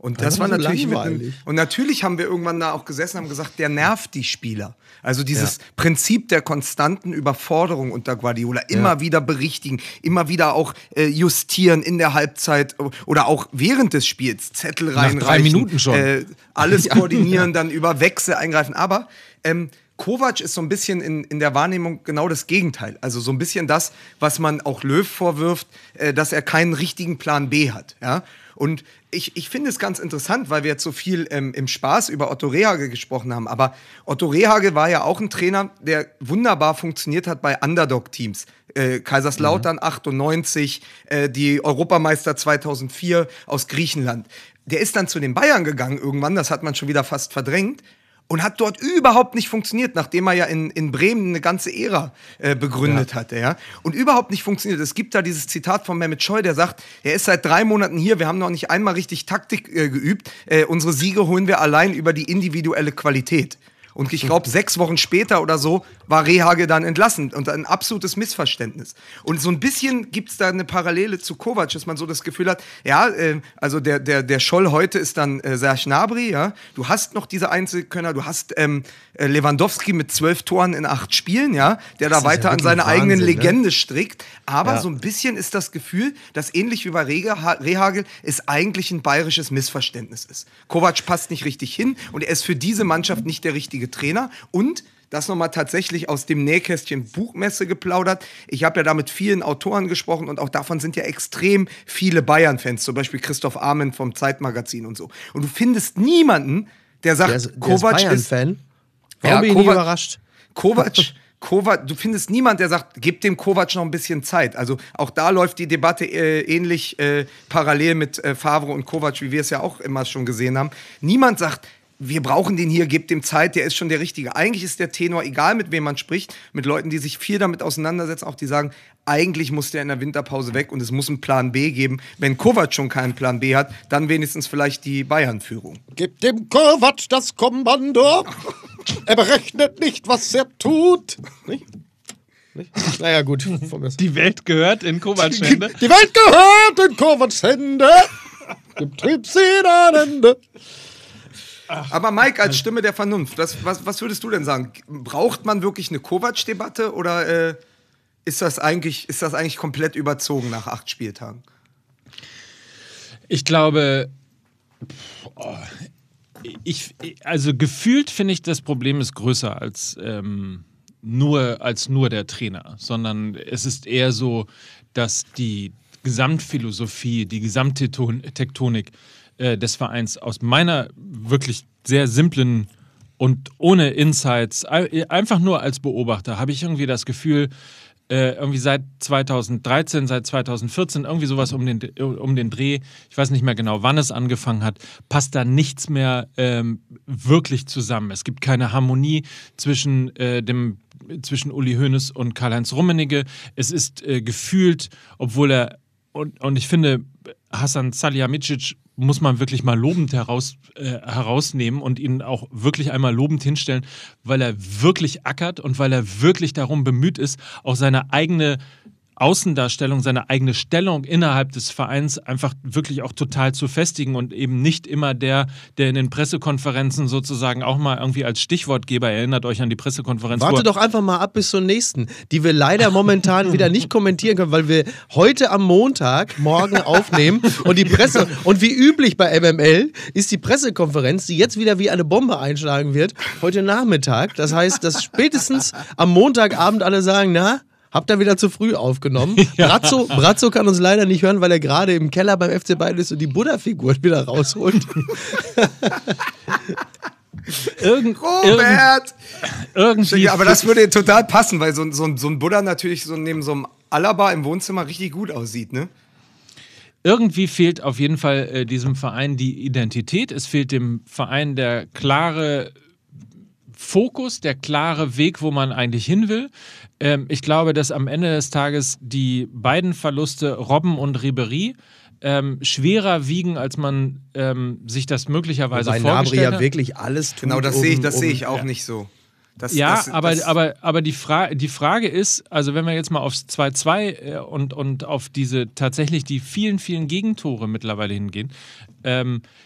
Und das war so natürlich langweilig. und natürlich haben wir irgendwann da auch gesessen und haben gesagt, der nervt die Spieler. Also dieses Prinzip der konstanten Überforderung unter Guardiola, immer wieder berichtigen, immer wieder auch justieren in der Halbzeit oder auch während des Spiels, Zettel reinreichen. Nach 3 Minuten schon. Alles koordinieren, dann über Wechsel eingreifen. Aber Kovac ist so ein bisschen in der Wahrnehmung genau das Gegenteil. Also so ein bisschen das, was man auch Löw vorwirft, dass er keinen richtigen Plan B hat. Ja? Und ich finde es ganz interessant, weil wir jetzt so viel im Spaß über Otto Rehhagel gesprochen haben. Aber Otto Rehhagel war ja auch ein Trainer, der wunderbar funktioniert hat bei Underdog-Teams. Kaiserslautern 98, die Europameister 2004 aus Griechenland. Der ist dann zu den Bayern gegangen irgendwann, das hat man schon wieder fast verdrängt. Und hat dort überhaupt nicht funktioniert, nachdem er ja in Bremen eine ganze Ära begründet hatte. Ja? Und überhaupt nicht funktioniert. Es gibt da dieses Zitat von Mehmet Scholl, der sagt, er ist seit 3 Monaten hier, wir haben noch nicht einmal richtig Taktik geübt. Unsere Siege holen wir allein über die individuelle Qualität. Und ich glaube, 6 Wochen später oder so war Rehhagel dann entlassen. Und ein absolutes Missverständnis. Und so ein bisschen gibt es da eine Parallele zu Kovac, dass man so das Gefühl hat, ja, also der Scholl heute ist dann Serge Gnabry, ja. Du hast noch diese Einzelkönner, du hast Lewandowski mit 12 Toren in 8 Spielen, ja, der da weiter an seiner eigenen Legende strickt. Aber so ein bisschen ist das Gefühl, dass ähnlich wie bei Rehhagel es eigentlich ein bayerisches Missverständnis ist. Kovac passt nicht richtig hin und er ist für diese Mannschaft nicht der richtige Trainer. Und das nochmal tatsächlich aus dem Nähkästchen Buchmesse geplaudert. Ich habe ja da mit vielen Autoren gesprochen und auch davon sind ja extrem viele Bayern-Fans, zum Beispiel Christoph Arment vom Zeitmagazin und so. Und du findest niemanden, der sagt, Kovac ist Bayern-Fan. Warum bin ich nicht überrascht? Kovac, du findest niemanden, der sagt, gib dem Kovac noch ein bisschen Zeit. Also auch da läuft die Debatte ähnlich parallel mit Favre und Kovac, wie wir es ja auch immer schon gesehen haben. Niemand sagt, wir brauchen den hier, gebt dem Zeit, der ist schon der Richtige. Eigentlich ist der Tenor, egal mit wem man spricht, mit Leuten, die sich viel damit auseinandersetzen, auch die sagen, eigentlich muss der in der Winterpause weg und es muss einen Plan B geben. Wenn Kovac schon keinen Plan B hat, dann wenigstens vielleicht die Bayern-Führung. Gebt dem Kovac das Kommando. Er berechnet nicht, was er tut. Nicht? Naja, gut. Die Welt gehört in Kovacs Hände. Die Welt gehört in Kovacs Hände. Dem Trieb sie ein Ende. Aber Mike, als Stimme der Vernunft, was würdest du denn sagen? Braucht man wirklich eine Kovac-Debatte oder ist das eigentlich komplett überzogen nach 8 Spieltagen? Ich glaube, also gefühlt finde ich, das Problem ist größer als nur der Trainer, sondern es ist eher so, dass die Gesamtphilosophie, die Gesamttektonik des Vereins aus meiner wirklich sehr simplen und ohne Insights, einfach nur als Beobachter, habe ich irgendwie das Gefühl, irgendwie seit 2013, seit 2014, irgendwie sowas um den Dreh, ich weiß nicht mehr genau, wann es angefangen hat, passt da nichts mehr wirklich zusammen. Es gibt keine Harmonie zwischen Uli Hoeneß und Karl-Heinz Rummenigge. Es ist gefühlt, obwohl er, und ich finde, Hasan Salihamidzic muss man wirklich mal lobend herausnehmen und ihn auch wirklich einmal lobend hinstellen, weil er wirklich ackert und weil er wirklich darum bemüht ist, auch seine eigene Außendarstellung, seine eigene Stellung innerhalb des Vereins einfach wirklich auch total zu festigen und eben nicht immer der in den Pressekonferenzen sozusagen auch mal irgendwie als Stichwortgeber, erinnert euch an die Pressekonferenz. Warte doch einfach mal ab bis zur nächsten, die wir leider momentan wieder nicht kommentieren können, weil wir heute am Montag morgen aufnehmen und die Presse, und wie üblich bei MML ist die Pressekonferenz, die jetzt wieder wie eine Bombe einschlagen wird, heute Nachmittag. Das heißt, dass spätestens am Montagabend alle sagen, na, habt ihr wieder zu früh aufgenommen. Ja. Brazzo kann uns leider nicht hören, weil er gerade im Keller beim FC Bayern ist und die Buddha-Figur wieder rausholt. Robert! Irgendwie. Ja, aber das würde total passen, weil so ein Buddha natürlich so neben so einem Alaba im Wohnzimmer richtig gut aussieht, ne? Irgendwie fehlt auf jeden Fall diesem Verein die Identität. Es fehlt dem Verein der klare Fokus, der klare Weg, wo man eigentlich hin will. Ich glaube, dass am Ende des Tages die beiden Verluste Robben und Ribéry schwerer wiegen, als man sich das möglicherweise vorgestellt hat. Weil Gnabry ja wirklich alles tut. Genau, das sehe ich auch nicht so. Aber die Frage ist, also wenn wir jetzt mal aufs 2-2 und auf diese tatsächlich die vielen, vielen Gegentore mittlerweile hingehen,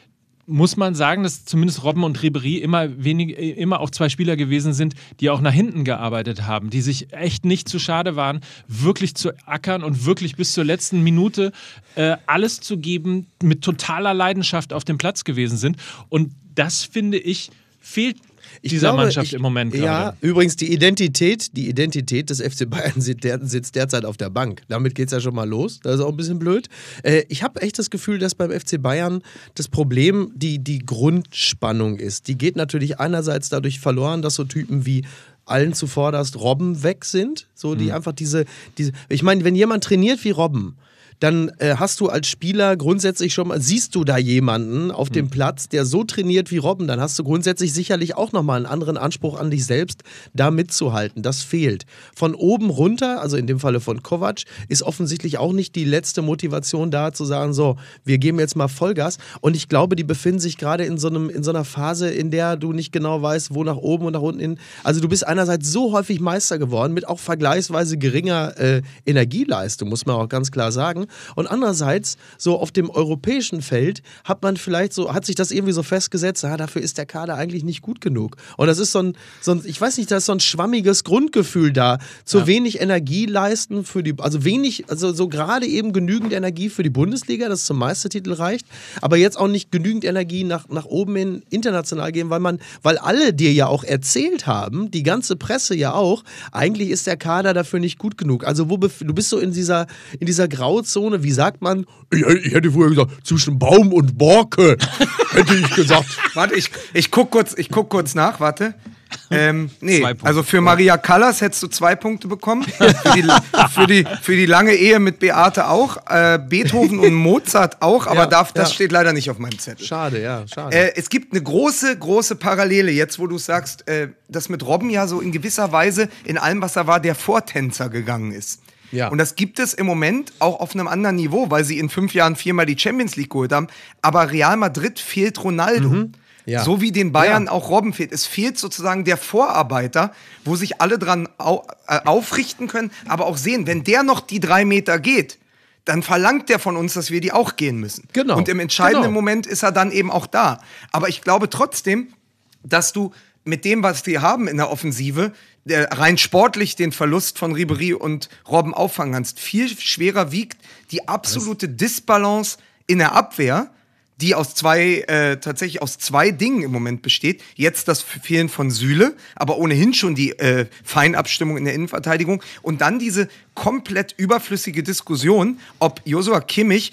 muss man sagen, dass zumindest Robben und Ribéry immer auch zwei Spieler gewesen sind, die auch nach hinten gearbeitet haben, die sich echt nicht zu schade waren, wirklich zu ackern und wirklich bis zur letzten Minute alles zu geben, mit totaler Leidenschaft auf dem Platz gewesen sind. Und das, finde ich, fehlt dieser Mannschaft im Moment gerade. Ja, übrigens die Identität des FC Bayern sitzt derzeit auf der Bank. Damit geht es ja schon mal los. Das ist auch ein bisschen blöd. Ich habe echt das Gefühl, dass beim FC Bayern das Problem die Grundspannung ist. Die geht natürlich einerseits dadurch verloren, dass so Typen wie allen zuvorderst Robben weg sind. So, die einfach diese. Ich meine, wenn jemand trainiert wie Robben, dann hast du als Spieler grundsätzlich schon mal, siehst du da jemanden auf dem Platz, der so trainiert wie Robben, dann hast du grundsätzlich sicherlich auch nochmal einen anderen Anspruch an dich selbst, da mitzuhalten. Das fehlt. Von oben runter, also in dem Falle von Kovac, ist offensichtlich auch nicht die letzte Motivation da, zu sagen, so, wir geben jetzt mal Vollgas. Und ich glaube, die befinden sich gerade in so einer Phase, in der du nicht genau weißt, wo nach oben und nach unten hin. Also du bist einerseits so häufig Meister geworden, mit auch vergleichsweise geringer Energieleistung, muss man auch ganz klar sagen. Und andererseits, so auf dem europäischen Feld, hat sich das irgendwie so festgesetzt, dafür ist der Kader eigentlich nicht gut genug. Und das ist so ein ich weiß nicht, da ist so ein schwammiges Grundgefühl da. Zu wenig Energie leisten so gerade eben genügend Energie für die Bundesliga, das zum Meistertitel reicht, aber jetzt auch nicht genügend Energie nach oben hin international gehen, weil alle dir ja auch erzählt haben, die ganze Presse ja auch, eigentlich ist der Kader dafür nicht gut genug. Also du bist so in dieser Grauzone, wie sagt man? Ich hätte vorher gesagt, zwischen Baum und Borke, hätte ich gesagt. Warte, ich guck kurz nach, warte. Nee, also für Maria Callas hättest du 2 Punkte bekommen. Für die lange Ehe mit Beate auch. Beethoven und Mozart auch, aber das steht leider nicht auf meinem Zettel. Schade, schade. Es gibt eine große Parallele, jetzt wo du sagst, dass mit Robben ja so in gewisser Weise in allem, was er war, der Vortänzer gegangen ist. Ja. Und das gibt es im Moment auch auf einem anderen Niveau, weil sie in 5 Jahren 4-mal die Champions League geholt haben. Aber Real Madrid fehlt Ronaldo. Ja. So wie den Bayern auch Robben fehlt. Es fehlt sozusagen der Vorarbeiter, wo sich alle dran aufrichten können, aber auch sehen, wenn der noch die 3 Meter geht, dann verlangt der von uns, dass wir die auch gehen müssen. Genau. Und im entscheidenden Moment ist er dann eben auch da. Aber ich glaube trotzdem, dass du mit dem, was wir haben in der Offensive, rein sportlich den Verlust von Ribéry und Robben auffangen kannst. Viel schwerer wiegt die absolute Disbalance in der Abwehr, die tatsächlich aus 2 Dingen im Moment besteht. Jetzt das Fehlen von Süle, aber ohnehin schon die Feinabstimmung in der Innenverteidigung. Und dann diese komplett überflüssige Diskussion, ob Joshua Kimmich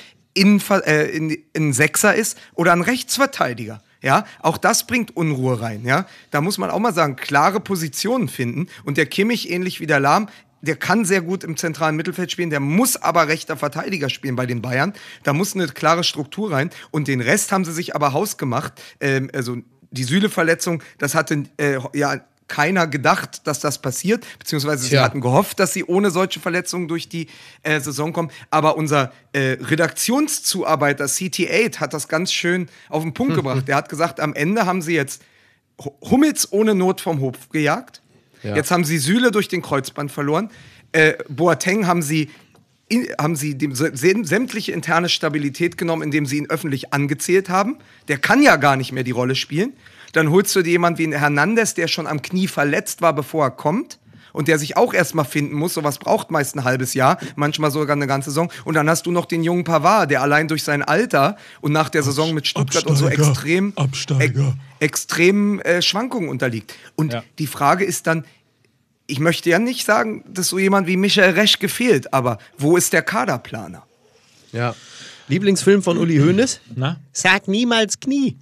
ein Sechser ist oder ein Rechtsverteidiger. Ja, auch das bringt Unruhe rein. Ja, da muss man auch mal sagen, klare Positionen finden. Und der Kimmich, ähnlich wie der Lahm, der kann sehr gut im zentralen Mittelfeld spielen, der muss aber rechter Verteidiger spielen bei den Bayern. Da muss eine klare Struktur rein. Und den Rest haben sie sich aber hausgemacht. Also die Süle-Verletzung, das hatte keiner gedacht, dass das passiert, beziehungsweise sie hatten gehofft, dass sie ohne solche Verletzungen durch die Saison kommen. Aber unser Redaktionszuarbeiter CT8 hat das ganz schön auf den Punkt gebracht. Der hat gesagt, am Ende haben sie jetzt Hummels ohne Not vom Hof gejagt. Ja. Jetzt haben sie Süle durch den Kreuzband verloren. Boateng haben sie sämtliche interne Stabilität genommen, indem sie ihn öffentlich angezählt haben. Der kann ja gar nicht mehr die Rolle spielen. Dann holst du dir jemanden wie einen Hernandez, der schon am Knie verletzt war, bevor er kommt. Und der sich auch erstmal finden muss. Sowas braucht meist ein halbes Jahr, manchmal sogar eine ganze Saison. Und dann hast du noch den jungen Pavard, der allein durch sein Alter und nach der Saison mit Stuttgart und so extrem Schwankungen unterliegt. Und die Frage ist dann, ich möchte ja nicht sagen, dass so jemand wie Michael Reschke fehlt, aber wo ist der Kaderplaner? Ja. Lieblingsfilm von Uli Hoeneß? Na? Sag niemals Knie.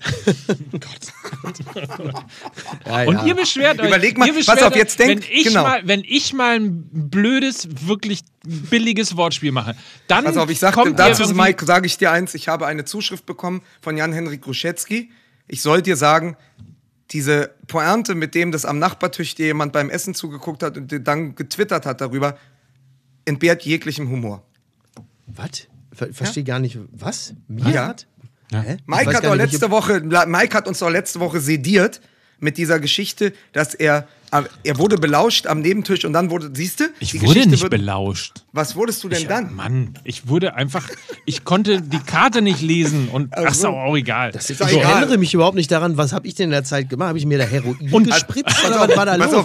Und ihr beschwert euch. Überleg mal, pass auf, jetzt denk, wenn ich mal ein blödes, wirklich billiges Wortspiel mache, dann pass auf, dazu, Mike, sage ich dir eins, ich habe eine Zuschrift bekommen von Jan-Henrik Gruszecki. Ich soll dir sagen, diese Pointe, mit dem das am Nachbartisch dir jemand beim Essen zugeguckt hat und dann getwittert hat darüber, entbehrt jeglichem Humor. Was? Verstehe gar nicht, was? Ja. Mike hat uns doch letzte Woche sediert mit dieser Geschichte, dass er wurde belauscht am Nebentisch und dann wurde, siehst du? Ich wurde nicht belauscht. Was wurdest du denn dann? Mann, ich konnte die Karte nicht lesen und ach so, auch egal. Ich erinnere mich überhaupt nicht daran, was habe ich denn in der Zeit gemacht? Habe ich mir da Heroin gespritzt oder was war da los?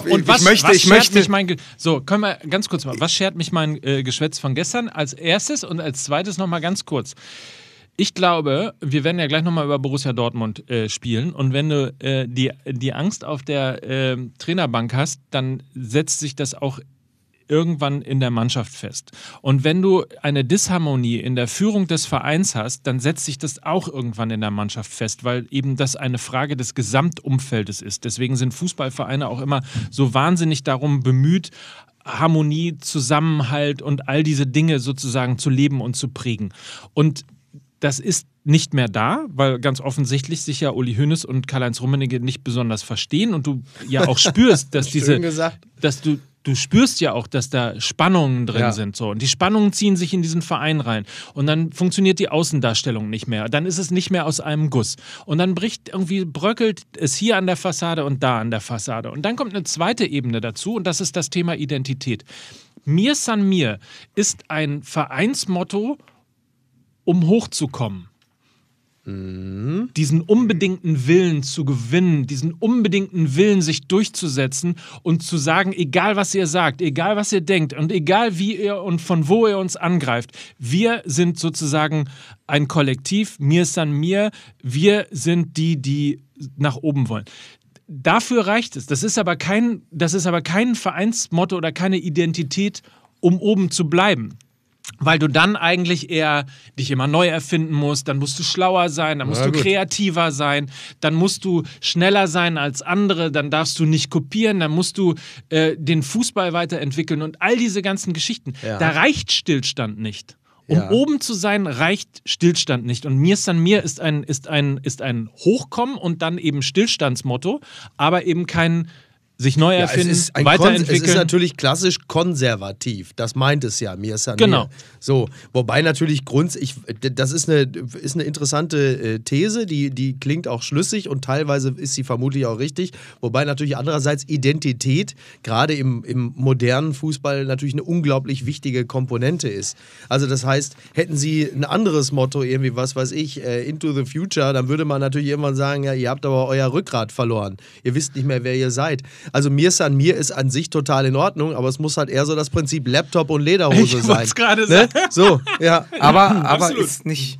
So, können wir ganz kurz mal, was schert mich mein Geschwätz von gestern als erstes und als zweites nochmal ganz kurz? Ich glaube, wir werden ja gleich nochmal über Borussia Dortmund spielen und wenn du die Angst auf der Trainerbank hast, dann setzt sich das auch irgendwann in der Mannschaft fest. Und wenn du eine Disharmonie in der Führung des Vereins hast, dann setzt sich das auch irgendwann in der Mannschaft fest, weil eben das eine Frage des Gesamtumfeldes ist. Deswegen sind Fußballvereine auch immer so wahnsinnig darum bemüht, Harmonie, Zusammenhalt und all diese Dinge sozusagen zu leben und zu prägen. Und das ist nicht mehr da, weil ganz offensichtlich sich ja Uli Hoeneß und Karl-Heinz Rummenigge nicht besonders verstehen und du ja auch spürst, dass du spürst ja auch, dass da Spannungen drin sind. So. Und die Spannungen ziehen sich in diesen Verein rein. Und dann funktioniert die Außendarstellung nicht mehr. Dann ist es nicht mehr aus einem Guss. Und dann bröckelt es hier an der Fassade und da an der Fassade. Und dann kommt eine zweite Ebene dazu und das ist das Thema Identität. Mir san mir ist ein Vereinsmotto, um hochzukommen. Diesen unbedingten Willen zu gewinnen, diesen unbedingten Willen, sich durchzusetzen und zu sagen, egal was ihr sagt, egal was ihr denkt und egal wie ihr und von wo ihr uns angreift, wir sind sozusagen ein Kollektiv, mir san mir, wir sind die nach oben wollen. Dafür reicht es. Das ist aber kein Vereinsmotto oder keine Identität, um oben zu bleiben. Weil du dann eigentlich eher dich immer neu erfinden musst, dann musst du schlauer sein, dann musst du kreativer sein, dann musst du schneller sein als andere, dann darfst du nicht kopieren, dann musst du den Fußball weiterentwickeln und all diese ganzen Geschichten. Ja. Da reicht Stillstand nicht. Um oben zu sein, reicht Stillstand nicht. Und mir san mir ist ein Hochkommen und dann eben Stillstandsmotto, aber eben kein sich neu erfinden, weiterentwickeln. Es ist natürlich klassisch konservativ. Das meint es ja, mir san genau. mir. So, wobei natürlich das ist eine interessante These, die klingt auch schlüssig und teilweise ist sie vermutlich auch richtig. Wobei natürlich andererseits Identität gerade im modernen Fußball natürlich eine unglaublich wichtige Komponente ist. Also das heißt, hätten sie ein anderes Motto, irgendwie, was weiß ich, into the future, dann würde man natürlich irgendwann sagen, ja, ihr habt aber euer Rückgrat verloren. Ihr wisst nicht mehr, wer ihr seid. Also mir san mir ist an sich total in Ordnung, aber es muss halt eher so das Prinzip Laptop und Lederhose sein. Ich wollte es gerade sagen. So, ja. Aber ist nicht.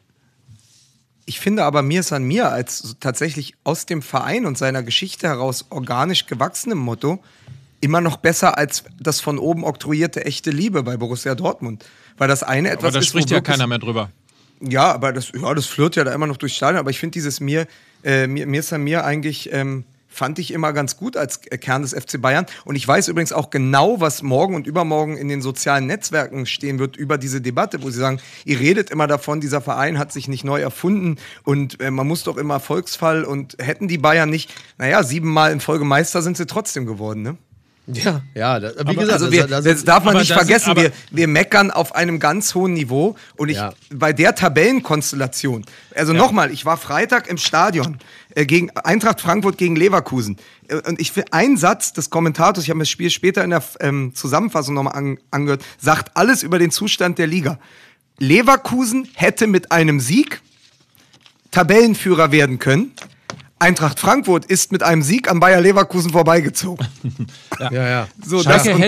Ich finde aber mir san mir als tatsächlich aus dem Verein und seiner Geschichte heraus organisch gewachsenem Motto immer noch besser als das von oben oktroyierte echte Liebe bei Borussia Dortmund. Weil das eine etwas ist. Aber da spricht ja keiner mehr drüber. Ja, aber das flirrt ja da immer noch durchs Stadion. Aber ich finde dieses mir san mir eigentlich. Fand ich immer ganz gut als Kern des FC Bayern. Und ich weiß übrigens auch genau, was morgen und übermorgen in den sozialen Netzwerken stehen wird über diese Debatte, wo sie sagen, ihr redet immer davon, dieser Verein hat sich nicht neu erfunden und man muss doch immer Volksfall und hätten die Bayern nicht, 7-mal in Folge Meister sind sie trotzdem geworden, ne? Ja, wie gesagt, also das darf man nicht vergessen, wir meckern auf einem ganz hohen Niveau und bei der Tabellenkonstellation, also nochmal, ich war Freitag im Stadion gegen Eintracht Frankfurt gegen Leverkusen und ich finde, ein Satz des Kommentators, ich habe mir das Spiel später in der Zusammenfassung nochmal angehört, sagt alles über den Zustand der Liga. Leverkusen hätte mit einem Sieg Tabellenführer werden können. Eintracht Frankfurt ist mit einem Sieg an Bayer Leverkusen vorbeigezogen. Ja. So,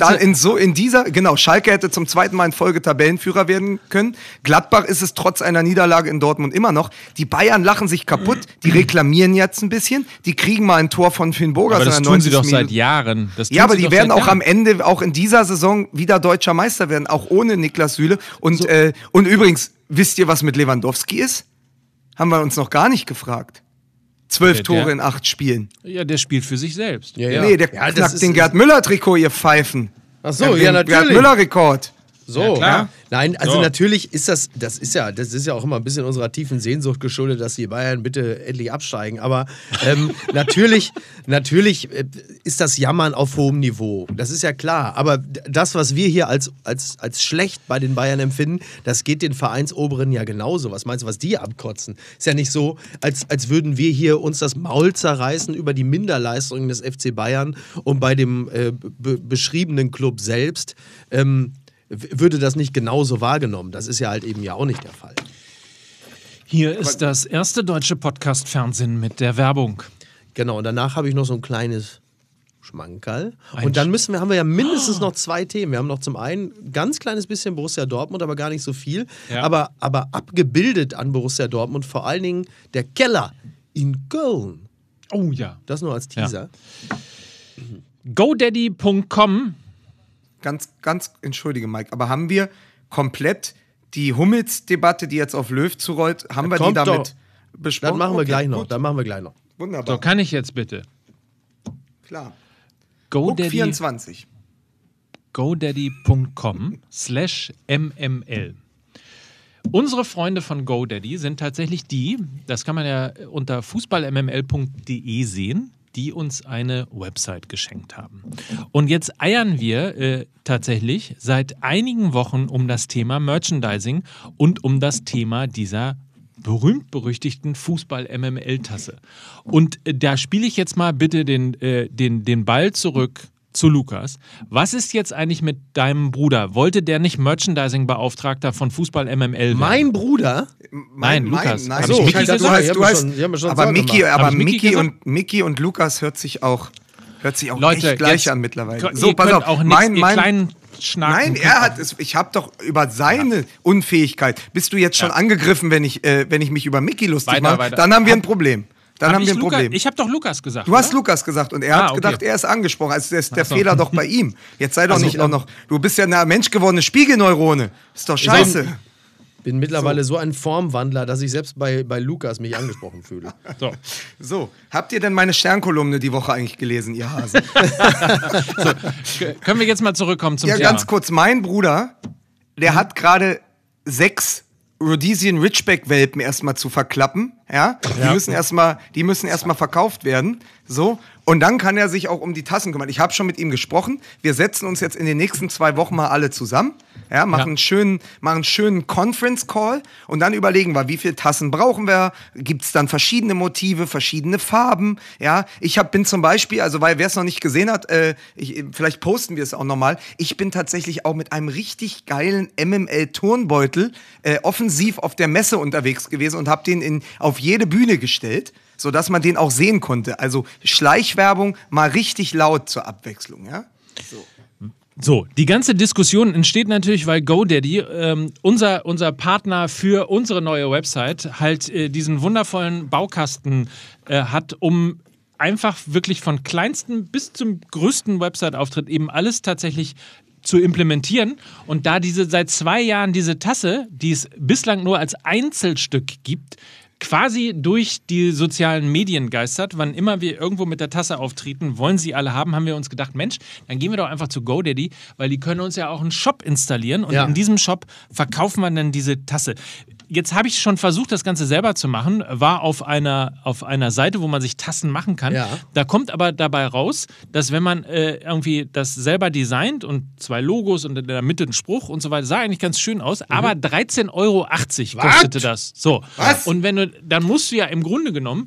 Schalke hätte zum zweiten Mal in Folge Tabellenführer werden können. Gladbach ist es trotz einer Niederlage in Dortmund immer noch. Die Bayern lachen sich kaputt, die reklamieren jetzt ein bisschen, die kriegen mal ein Tor von Finn Burgers. Aber das tun sie doch seit Jahren. Aber die werden auch am Ende, auch in dieser Saison, wieder deutscher Meister werden, auch ohne Niklas Süle. Und übrigens, wisst ihr, was mit Lewandowski ist? Haben wir uns noch gar nicht gefragt. 12 Tore in 8 Spielen. Ja, der spielt für sich selbst. Ja. Nee, der knackt den Gerd Müller-Trikot, ihr Pfeifen. Ach so, ja, natürlich. Gerd Müller-Rekord. So, Ja, klar. Nein, also So. natürlich ist das ist ja auch immer ein bisschen unserer tiefen Sehnsucht geschuldet, dass die Bayern bitte endlich absteigen. Aber natürlich ist das Jammern auf hohem Niveau. Das ist ja klar. Aber das, was wir hier als schlecht bei den Bayern empfinden, das geht den Vereinsoberen ja genauso. Was meinst du, was die abkotzen? Ist ja nicht so, als würden wir hier uns das Maul zerreißen über die Minderleistungen des FC Bayern und bei dem beschriebenen Club selbst würde das nicht genauso wahrgenommen. Das ist ja halt eben ja auch nicht der Fall. Hier ist das erste deutsche Podcast-Fernsehen mit der Werbung. Genau, und danach habe ich noch so ein kleines Schmankerl. Und dann haben wir ja mindestens noch 2 Themen. Wir haben noch zum einen ein ganz kleines bisschen Borussia Dortmund, aber gar nicht so viel. Ja. Aber abgebildet an Borussia Dortmund vor allen Dingen der Keller in Köln. Oh ja. Das nur als Teaser. GoDaddy.com. Ganz, entschuldige Mike, aber haben wir komplett die Hummels-Debatte, die jetzt auf Löw zurollt, haben wir die kommt damit besprochen? Das machen wir Okay, gleich noch. gut. Dann machen wir gleich noch. Wunderbar, So, kann ich jetzt bitte? klar. Hook GoDaddy. 24. GoDaddy.com/mml. Unsere Freunde von GoDaddy sind tatsächlich die, das kann man ja unter fußballmml.de sehen, die uns eine Website geschenkt haben. Und jetzt eiern wir tatsächlich seit einigen Wochen um das Thema Merchandising und um das Thema dieser berühmt-berüchtigten Fußball-MML-Tasse. Und da spiele ich jetzt mal bitte den Ball zurück zu Lukas. Was ist jetzt eigentlich mit deinem Bruder? Wollte der nicht Merchandising-Beauftragter von Fußball-MML werden? Mein Bruder? Nein, Lukas. Nein, Hab ich Micky du gesagt? hast, aber Micky und Lukas hört sich auch Leute, echt gleich jetzt- an mittlerweile. Ihr könnt auch nichts, ihr kleinen Schnacken. Nein, er hat es. Ich habe doch über seine Unfähigkeit. Bist du jetzt schon angegriffen, wenn ich mich über Micky lustig mache? Weiter. Dann haben wir ein Problem. Ich habe doch Lukas gesagt. Du hast oder? Lukas gesagt und er hat okay. gedacht, er ist angesprochen. Also ist der Fehler doch bei ihm. Jetzt sei doch nicht auch noch. Du bist ja eine menschgewordene Spiegelneurone. Ist doch scheiße. Bin mittlerweile so ein Formwandler, dass ich selbst bei Lukas mich angesprochen fühle. So, habt ihr denn meine Sternkolumne die Woche eigentlich gelesen, ihr Hasen? Können wir jetzt mal zurückkommen zum Ja, Thema? ganz kurz. Mein Bruder, der hat gerade 6 Rhodesian Ridgeback-Welpen erstmal zu verklappen. Ja? Die müssen erstmal verkauft werden. So. Und dann kann er sich auch um die Tassen kümmern. Ich habe schon mit ihm gesprochen. Wir setzen uns jetzt in den nächsten 2 Wochen mal alle zusammen. Ja, machen einen schönen Conference-Call und dann überlegen wir, wie viele Tassen brauchen wir. Gibt es dann verschiedene Motive, verschiedene Farben? Ja, bin zum Beispiel, also wer es noch nicht gesehen hat, vielleicht posten wir es auch nochmal. Ich bin tatsächlich auch mit einem richtig geilen MML-Turnbeutel offensiv auf der Messe unterwegs gewesen und habe den auf jede Bühne gestellt, sodass man den auch sehen konnte. Also Schleichwerbung mal richtig laut zur Abwechslung, ja? So, die ganze Diskussion entsteht natürlich, weil GoDaddy, unser Partner für unsere neue Website, halt diesen wundervollen Baukasten hat, um einfach wirklich von kleinsten bis zum größten Website-Auftritt eben alles tatsächlich zu implementieren. Und da seit 2 Jahren diese Tasse, die es bislang nur als Einzelstück gibt, quasi durch die sozialen Medien geistert. Wann immer wir irgendwo mit der Tasse auftreten, wollen sie alle haben, haben wir uns gedacht, Mensch, dann gehen wir doch einfach zu GoDaddy, weil die können uns ja auch einen Shop installieren und in diesem Shop verkaufen wir dann diese Tasse. Jetzt habe ich schon versucht, das Ganze selber zu machen, war auf einer Seite, wo man sich Tassen machen kann. Ja. Da kommt aber dabei raus, dass wenn man irgendwie das selber designt und 2 Logos und in der Mitte einen Spruch und so weiter, sah eigentlich ganz schön aus, aber 13,80 € kostete das. So. Was? Und dann musst du ja im Grunde genommen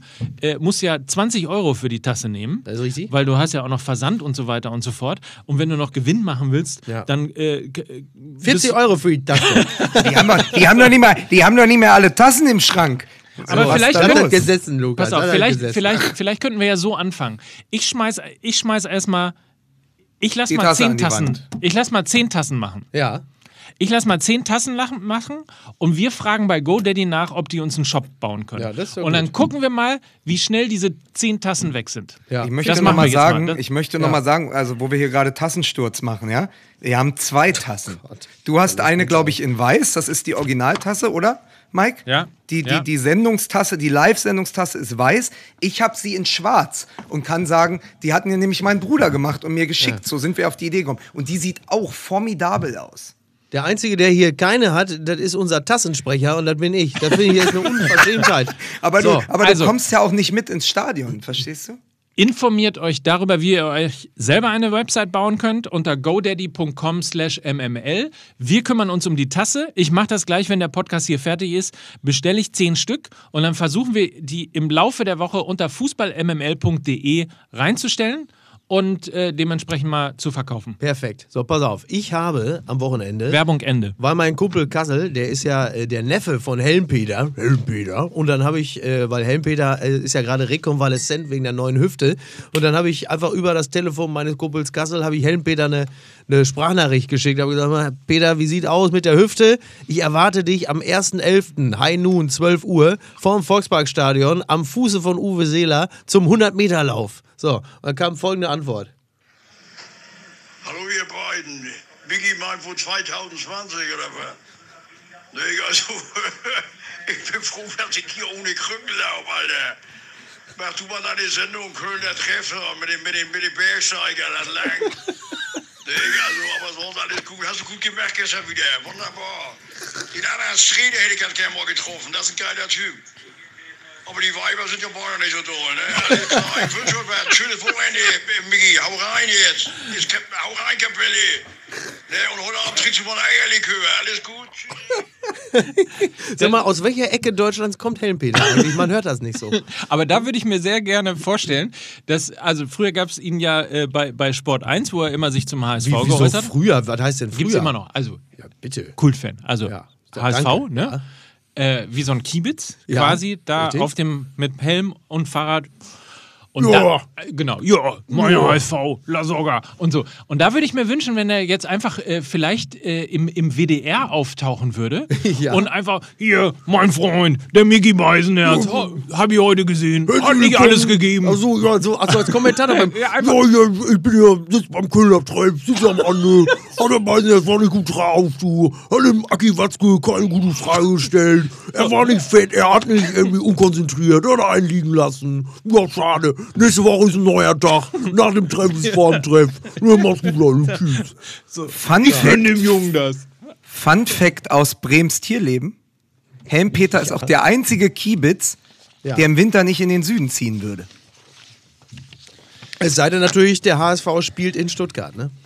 20 € für die Tasse nehmen. Das ist richtig. Weil du hast ja auch noch Versand und so weiter und so fort. Und wenn du noch Gewinn machen willst, dann 40 € für die Tasse. Die haben doch nicht mehr alle Tassen im Schrank. Aber was vielleicht da können los? Gesessen, Lukas. Pass auf, hat er gesessen. vielleicht könnten wir ja so anfangen. Ich schmeiß erstmal. Ich lass Die mal Tasse 10 an die Tassen. Wand. Ich lass mal 10 Tassen machen. Ja. Ich lass mal 10 Tassen machen und wir fragen bei GoDaddy nach, ob die uns einen Shop bauen können. Ja, das ist ja und dann gut. gucken wir mal, wie schnell diese 10 Tassen weg sind. Ja. Ich möchte Das noch machen wir mal jetzt mal. sagen, sagen, also wo wir hier gerade Tassensturz machen, ja? Wir haben 2 Tassen. Du hast eine, glaube ich, in weiß, das ist die Originaltasse, oder, Mike? Ja. Die Sendungstasse, die Live-Sendungstasse ist weiß. Ich habe sie in schwarz und kann sagen, die hat mir nämlich mein Bruder gemacht und mir geschickt. So sind wir auf die Idee gekommen. Und die sieht auch formidabel aus. Der Einzige, der hier keine hat, das ist unser Tassensprecher und das bin ich. Das finde ich jetzt eine Unverschämtheit. Aber, So, du kommst ja auch nicht mit ins Stadion, verstehst du? Informiert euch darüber, wie ihr euch selber eine Website bauen könnt unter godaddy.com/mml. Wir kümmern uns um die Tasse. Ich mache das gleich, wenn der Podcast hier fertig ist. Bestelle ich 10 Stück und dann versuchen wir, die im Laufe der Woche unter fußballmml.de reinzustellen und dementsprechend mal zu verkaufen. Perfekt. So, pass auf. Ich habe am Wochenende, Werbung Ende. weil mein Kumpel Kassel, der ist ja der Neffe von Helmpeter. Und dann habe ich, weil Helmpeter ist ja gerade rekonvaleszent wegen der neuen Hüfte. Und dann habe ich einfach über das Telefon meines Kumpels Kassel, habe ich Helmpeter eine Sprachnachricht geschickt. Habe gesagt, Peter, wie sieht aus mit der Hüfte? Ich erwarte dich am 1.11. High Noon, 12 Uhr, vorm Volksparkstadion, am Fuße von Uwe Seeler zum 100-Meter-Lauf. So, dann kam folgende Antwort. Hallo ihr beiden. Biggie meint wohl 2020 oder was? Nee, also, ich bin froh, dass ich hier ohne Krücken laufe, Alter. Mach du mal deine Sendung Kölner Treffer mit dem Bergsteiger, das lang. Nee, also, aber sonst alles gut. Hast du gut gemacht gestern wieder. Wunderbar. Den anderen Schreeder hätte ich ganz gerne mal getroffen. Das ist ein geiler Typ. Aber die Weiber sind ja beide nicht so doll, ne? Alles klar, ich wünsche euch was. Schönes Wochenende, Miggi. Hau rein jetzt. Hau rein, Kapelle. Ne? Und heute Abend trinkst du mal ein Eierlikör. Alles gut. Sag mal, aus welcher Ecke Deutschlands kommt Helmpeter eigentlich? Man hört das nicht so. Aber da würde ich mir sehr gerne vorstellen, dass, also früher gab es ihn ja bei Sport 1, wo er immer sich zum HSV Wieso geäußert hat. früher? Was heißt denn früher? Gibt es immer noch. Also, Ja, bitte. Kultfan. Also, Ja. HSV, Danke. ne? Wie so ein Kiebitz Ja, quasi, da richtig. auf dem, mit Helm und Fahrrad. Und Ja. genau, ja, mein HSV, La Soga und so. Und da würde ich mir wünschen, wenn er jetzt einfach vielleicht im WDR auftauchen würde Ja. und einfach, hier, mein Freund, der Micky Beisenherz, habe ich heute gesehen, hat nicht alles gegeben. Also, ja, so, also als Kommentator beim. Ja, einfach, Ich bin ja jetzt beim Kölner Treib, sitze am Ande. Hat der Beisen, das war nicht gut drauf, du. Hat dem Aki Watzke keine gute Frage gestellt. Er war nicht fett, er hat nicht irgendwie unkonzentriert, er hat einen liegen lassen. Ja, schade. Nächste Woche ist ein neuer Tag. Nach dem Treffen ist vor dem Treff. Ja, mach's gut, Leute. Tschüss. Fun dem Jungen das. Fact aus Brems Tierleben. Helmpeter ist auch der einzige Kiebitz, der im Winter nicht in den Süden ziehen würde. Es sei denn natürlich, der HSV spielt in Stuttgart, ne?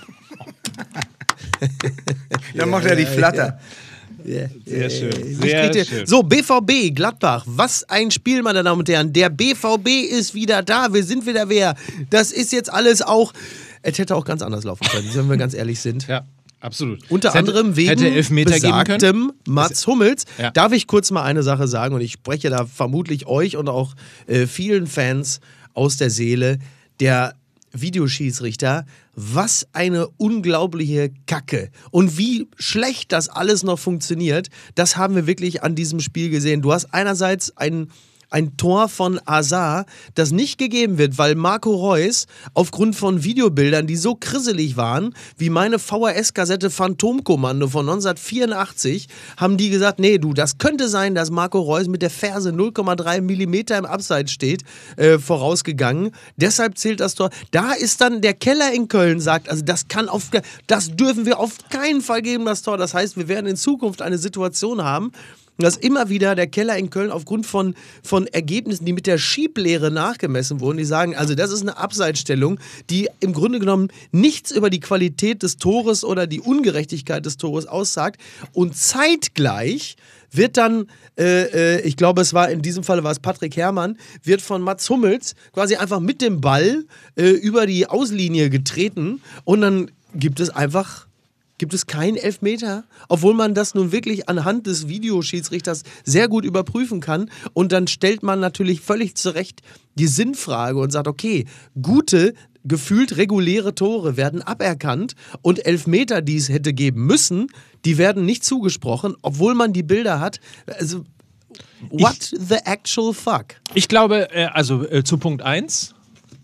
Dann macht er die Flatter. Sehr schön. Ich Sehr krieg schön. So, BVB, Gladbach. Was ein Spiel, meine Damen und Herren. Der BVB ist wieder da. Wir sind wieder wer. Das ist jetzt alles auch. Es hätte auch ganz anders laufen können, wenn wir ganz ehrlich sind. Ja, absolut. Unter Es hätte- anderem wegen hätte Elfmeter geben können. besagtem Mats Hummels. Ja. Darf ich kurz mal eine Sache sagen? Und ich spreche da vermutlich euch und auch vielen Fans aus der Seele. Der Videoschiedsrichter, was eine unglaubliche Kacke. Und wie schlecht das alles noch funktioniert, das haben wir wirklich an diesem Spiel gesehen. Du hast einerseits ein Tor von Hazard, das nicht gegeben wird, weil Marco Reus aufgrund von Videobildern, die so krisselig waren, wie meine VHS-Kassette Phantomkommando von 1984, haben die gesagt, nee, du, das könnte sein, dass Marco Reus mit der Ferse 0,3 Millimeter im Abseits steht, vorausgegangen. Deshalb zählt das Tor. Da ist dann der Keller in Köln, sagt, also das dürfen wir auf keinen Fall geben, das Tor. Das heißt, wir werden in Zukunft eine Situation haben, dass immer wieder der Keller in Köln aufgrund von Ergebnissen, die mit der Schieblehre nachgemessen wurden, die sagen, also das ist eine Abseitsstellung, die im Grunde genommen nichts über die Qualität des Tores oder die Ungerechtigkeit des Tores aussagt. Und zeitgleich wird dann, ich glaube, in diesem Fall war es Patrick Herrmann, wird von Mats Hummels quasi einfach mit dem Ball über die Auslinie getreten und dann gibt es keinen Elfmeter, obwohl man das nun wirklich anhand des Videoschiedsrichters sehr gut überprüfen kann. Und dann stellt man natürlich völlig zu Recht die Sinnfrage und sagt, okay, gute, gefühlt reguläre Tore werden aberkannt und Elfmeter, die es hätte geben müssen, die werden nicht zugesprochen, obwohl man die Bilder hat. Also, what the actual fuck? Ich glaube, zu Punkt 1,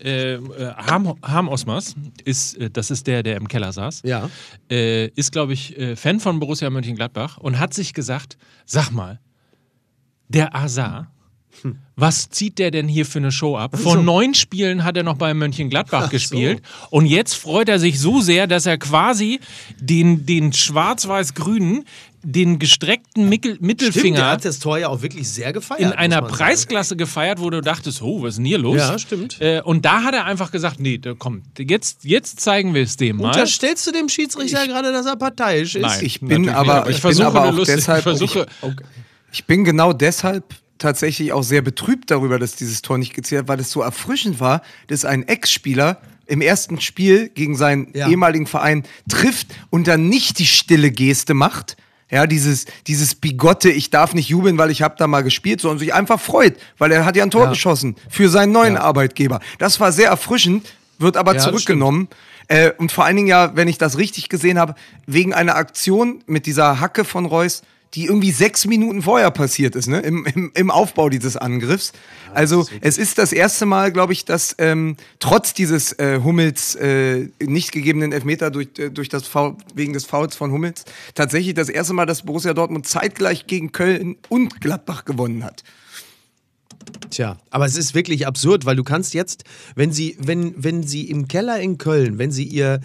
Harm Osmas, das ist der im Keller saß, Ja. ist, glaube ich, Fan von Borussia Mönchengladbach und hat sich gesagt, sag mal, der Azar, Was zieht der denn hier für eine Show ab? Vor 9 Spielen hat er noch bei Mönchengladbach gespielt und jetzt freut er sich so sehr, dass er quasi den schwarz-weiß-grünen, den gestreckten Mittelfinger Stimmt, der hat das Tor ja auch wirklich sehr gefeiert. in einer muss man Preisklasse gefeiert, wo du dachtest, oh, was ist denn hier los? Ja, stimmt. Und da hat er einfach gesagt, nee, komm, jetzt zeigen wir es dem mal. Unterstellst du dem Schiedsrichter gerade, dass er parteiisch ist? Nein, Ich bin natürlich aber, nicht, ich bin aber auch deshalb, okay. ich bin genau deshalb tatsächlich auch sehr betrübt darüber, dass dieses Tor nicht gezählt hat, weil es so erfrischend war, dass ein Ex-Spieler im ersten Spiel gegen seinen ehemaligen Verein trifft und dann nicht die stille Geste macht. Ja, dieses bigotte, ich darf nicht jubeln, weil ich habe da mal gespielt, sondern sich einfach freut, weil er hat ja ein Tor geschossen für seinen neuen Arbeitgeber. Das war sehr erfrischend, wird aber zurückgenommen. Und vor allen Dingen ja, wenn ich das richtig gesehen habe, wegen einer Aktion mit dieser Hacke von Reus, die irgendwie 6 Minuten vorher passiert ist, ne? Im Aufbau dieses Angriffs. Also es ist das erste Mal, glaube ich, dass trotz dieses Hummels nicht gegebenen Elfmeter durch das Foul, wegen des Fouls von Hummels, tatsächlich das erste Mal, dass Borussia Dortmund zeitgleich gegen Köln und Gladbach gewonnen hat. Tja, aber es ist wirklich absurd, weil du kannst jetzt, wenn sie im Keller in Köln, wenn sie ihr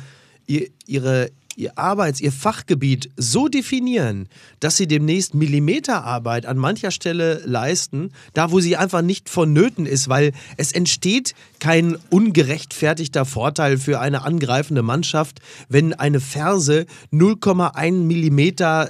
Fachgebiet so definieren, dass sie demnächst Millimeterarbeit an mancher Stelle leisten, da wo sie einfach nicht vonnöten ist, weil es entsteht kein ungerechtfertigter Vorteil für eine angreifende Mannschaft, wenn eine Ferse 0,1 Millimeter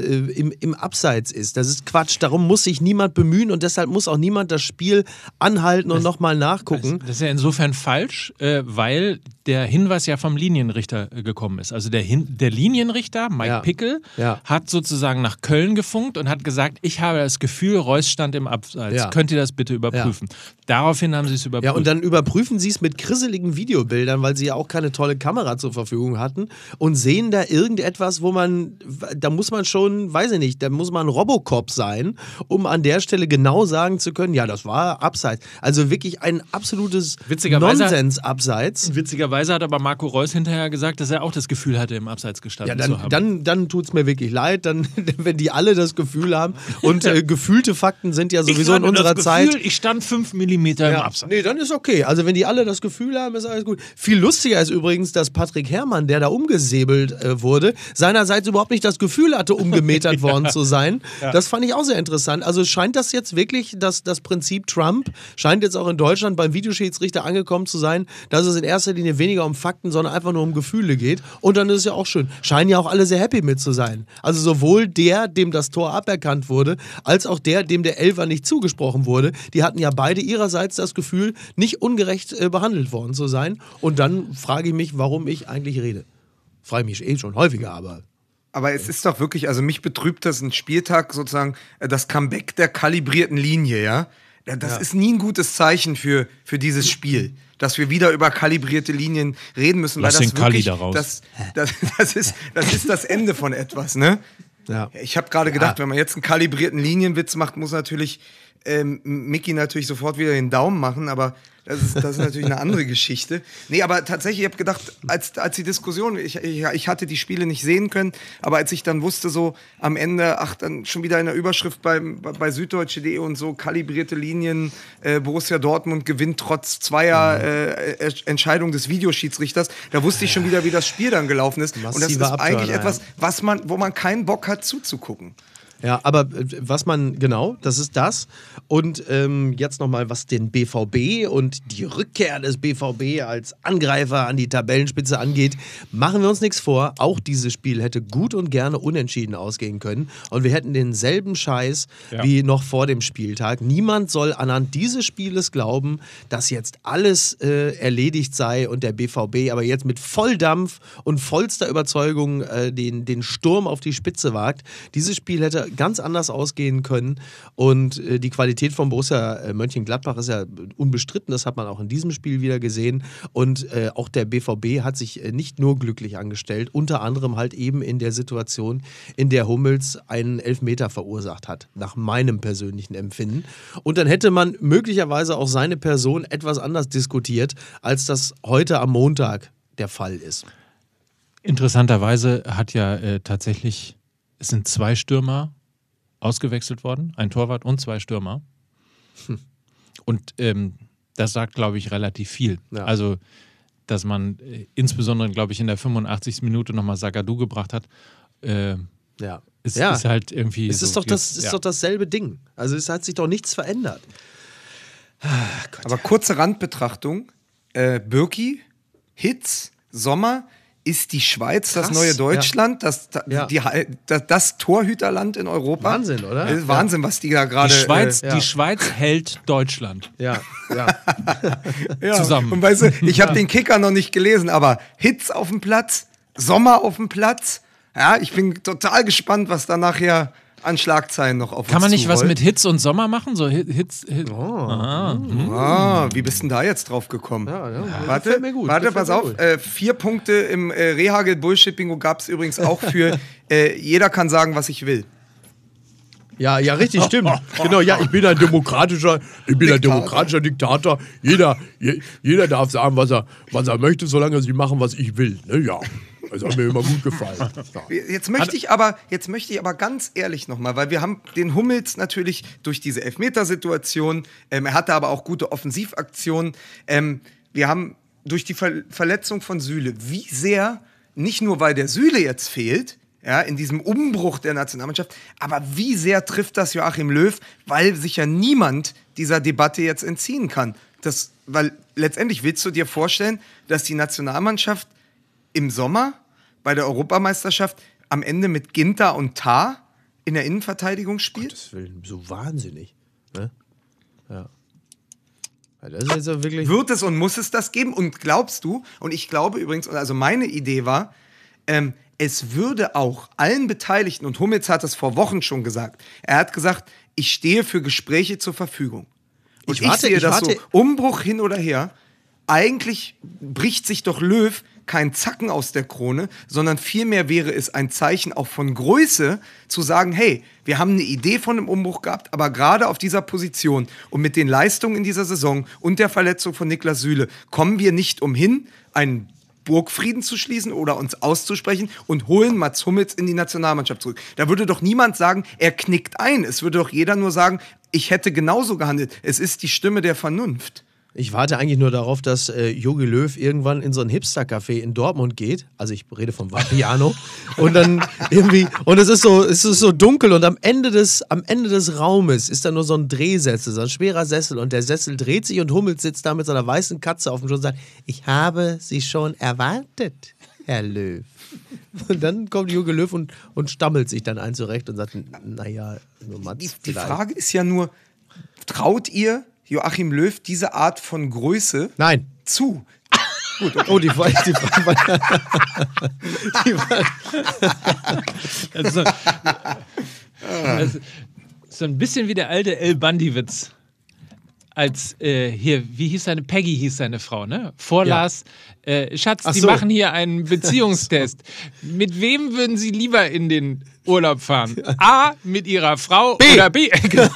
im Abseits ist. Das ist Quatsch. Darum muss sich niemand bemühen und deshalb muss auch niemand das Spiel anhalten und nochmal nachgucken. Das ist ja insofern falsch, weil der Hinweis ja vom Linienrichter gekommen ist. Also der Linienrichter, Mike Pickel, hat sozusagen nach Köln gefunkt und hat gesagt, ich habe das Gefühl, Reus stand im Abseits. Ja. Könnt ihr das bitte überprüfen? Daraufhin haben sie es überprüft. Ja, und dann überprüfen sie es mit grisseligen Videobildern, weil sie ja auch keine tolle Kamera zur Verfügung hatten und sehen da irgendetwas, da muss man schon, weiß ich nicht, da muss man Robocop sein, um an der Stelle genau sagen zu können, ja, das war Abseits. Also wirklich ein absolutes Nonsens-Abseits. Witzigerweise hat aber Marco Reus hinterher gesagt, dass er auch das Gefühl hatte, im Abseits gestanden zu haben. Dann tut es mir wirklich leid, wenn die alle das Gefühl haben und gefühlte Fakten sind ja sowieso in unserer Zeit. Ich stand 5 Millimeter im Abseits. Nee, dann ist okay. Also wenn die alle das Gefühl haben, ist alles gut. Viel lustiger ist übrigens, dass Patrick Herrmann, der da umgesäbelt wurde, seinerseits überhaupt nicht das Gefühl hatte, umgemetert worden zu sein. Ja. Das fand ich auch sehr interessant. Also scheint das jetzt wirklich, das Prinzip Trump scheint jetzt auch in Deutschland beim Videoschiedsrichter angekommen zu sein, dass es in erster Linie weniger um Fakten, sondern einfach nur um Gefühle geht. Und dann ist es ja auch schön. Scheinen ja auch alle sehr happy mit zu sein. Also sowohl der, dem das Tor aberkannt wurde, als auch der, dem der Elfer nicht zugesprochen wurde. Die hatten ja beide ihrerseits das Gefühl, nicht ungerecht behandelt worden zu sein. Und dann frage ich mich, warum ich eigentlich rede. Frage mich schon häufiger, aber... Aber es ist doch wirklich, also mich betrübt das ein Spieltag sozusagen, das Comeback der kalibrierten Linie, ja? Das ist nie ein gutes Zeichen für dieses Spiel, dass wir wieder über kalibrierte Linien reden müssen. Lass weil den Kali da raus. Das ist das Ende von etwas, ne? Ja. Ich habe gerade gedacht, wenn man jetzt einen kalibrierten Linienwitz macht, muss natürlich Micky natürlich sofort wieder den Daumen machen, aber das ist natürlich eine andere Geschichte. Nee, aber tatsächlich, ich habe gedacht, als die Diskussion, ich hatte die Spiele nicht sehen können, aber als ich dann wusste, so am Ende, dann schon wieder in der Überschrift bei süddeutsche.de und so, kalibrierte Linien, Borussia Dortmund gewinnt trotz zweier Entscheidung des Videoschiedsrichters, da wusste ich schon wieder, wie das Spiel dann gelaufen ist. Und das ist eigentlich etwas, wo man keinen Bock hat zuzugucken. Ja, aber das ist das. Und jetzt nochmal, was den BVB und die Rückkehr des BVB als Angreifer an die Tabellenspitze angeht, machen wir uns nichts vor. Auch dieses Spiel hätte gut und gerne unentschieden ausgehen können. Und wir hätten denselben Scheiß wie noch vor dem Spieltag. Niemand soll anhand dieses Spieles glauben, dass jetzt alles erledigt sei und der BVB aber jetzt mit Volldampf und vollster Überzeugung den Sturm auf die Spitze wagt. Dieses Spiel hätte ganz anders ausgehen können und die Qualität von Borussia Mönchengladbach ist ja unbestritten, das hat man auch in diesem Spiel wieder gesehen und auch der BVB hat sich nicht nur glücklich angestellt, unter anderem halt eben in der Situation, in der Hummels einen Elfmeter verursacht hat, nach meinem persönlichen Empfinden. Und dann hätte man möglicherweise auch seine Person etwas anders diskutiert, als das heute am Montag der Fall ist. Interessanterweise hat ja tatsächlich, es sind 2 Stürmer ausgewechselt worden, ein Torwart und 2 Stürmer. Und das sagt, glaube ich, relativ viel. Ja. Also, dass man insbesondere, glaube ich, in der 85. Minute nochmal Sagadu gebracht hat, Ja. ist halt irgendwie. Es ist, doch dasselbe Ding. Also es hat sich doch nichts verändert. Aber kurze Randbetrachtung. Birki, Hitz, Sommer, ist die Schweiz das Krass, neue Deutschland, das Torhüterland in Europa? Wahnsinn, oder? Das ist Wahnsinn, was die da gerade... Die Schweiz hält Deutschland Ja. zusammen. Und weißt du, ich habe den Kicker noch nicht gelesen, aber Hitz auf dem Platz, Sommer auf dem Platz. Ja, ich bin total gespannt, was da nachher an Schlagzeilen noch auf uns Kann man nicht was zurollt. mit Hitz und Sommer machen? So Hitz. Wie bist denn da jetzt drauf gekommen? Warte, gefällt mir gut, warte, gefällt pass mir auf. gut. 4 Punkte im Rehagel-Bullshit-Bingo gab es übrigens auch für jeder kann sagen, was ich will. Ja, richtig, stimmt. Genau, ja, ich bin ein demokratischer Diktator. Jeder darf sagen, was er möchte, solange sie machen, was ich will. Ne? Ja, das hat mir immer gut gefallen. Ja. Jetzt möchte ich aber ganz ehrlich nochmal, weil wir haben den Hummels natürlich durch diese Elfmetersituation, er hatte aber auch gute Offensivaktionen, wir haben durch die Verletzung von Süle, wie sehr, nicht nur weil der Süle jetzt fehlt, ja, in diesem Umbruch der Nationalmannschaft, aber wie sehr trifft das Joachim Löw, weil sich ja niemand dieser Debatte jetzt entziehen kann. Weil letztendlich willst du dir vorstellen, dass die Nationalmannschaft im Sommer bei der Europameisterschaft am Ende mit Ginter und Tah in der Innenverteidigung spielt? Das ist so wahnsinnig. Ne? Ja. Das ist jetzt wirklich. Wird es und muss es das geben? Und glaubst du, und ich glaube übrigens, also meine Idee war, es würde auch allen Beteiligten, und Hummels hat das vor Wochen schon gesagt, er hat gesagt, ich stehe für Gespräche zur Verfügung. Und ich sehe das so, Umbruch hin oder her, eigentlich bricht sich doch Löw kein Zacken aus der Krone, sondern vielmehr wäre es ein Zeichen auch von Größe, zu sagen, hey, wir haben eine Idee von einem Umbruch gehabt, aber gerade auf dieser Position und mit den Leistungen in dieser Saison und der Verletzung von Niklas Süle kommen wir nicht umhin, einen Burgfrieden zu schließen oder uns auszusprechen und holen Mats Hummels in die Nationalmannschaft zurück. Da würde doch niemand sagen, er knickt ein. Es würde doch jeder nur sagen, ich hätte genauso gehandelt. Es ist die Stimme der Vernunft. Ich warte eigentlich nur darauf, dass Jogi Löw irgendwann in so ein Hipster-Café in Dortmund geht. Also ich rede vom Vapiano. Und dann irgendwie, und es ist so dunkel und am Ende des Raumes ist da nur so ein Drehsessel, so ein schwerer Sessel und der Sessel dreht sich und Hummels sitzt da mit seiner weißen Katze auf dem Schoß und sagt, ich habe Sie schon erwartet, Herr Löw. Und dann kommt Jogi Löw und stammelt sich dann ein zurecht und sagt, naja, nur Mats. Die Frage ist ja nur, traut ihr Joachim Löw diese Art von Größe Nein. zu? Gut, okay. Oh, die Frage war. Das ist so ein bisschen wie der alte El Bundy-Witz. Als hier, wie hieß Peggy hieß seine Frau, ne? Vorlas, Schatz, Ach die so. machen hier einen Beziehungstest. Mit wem würden Sie lieber in den Urlaub fahren? A, mit Ihrer Frau oder B?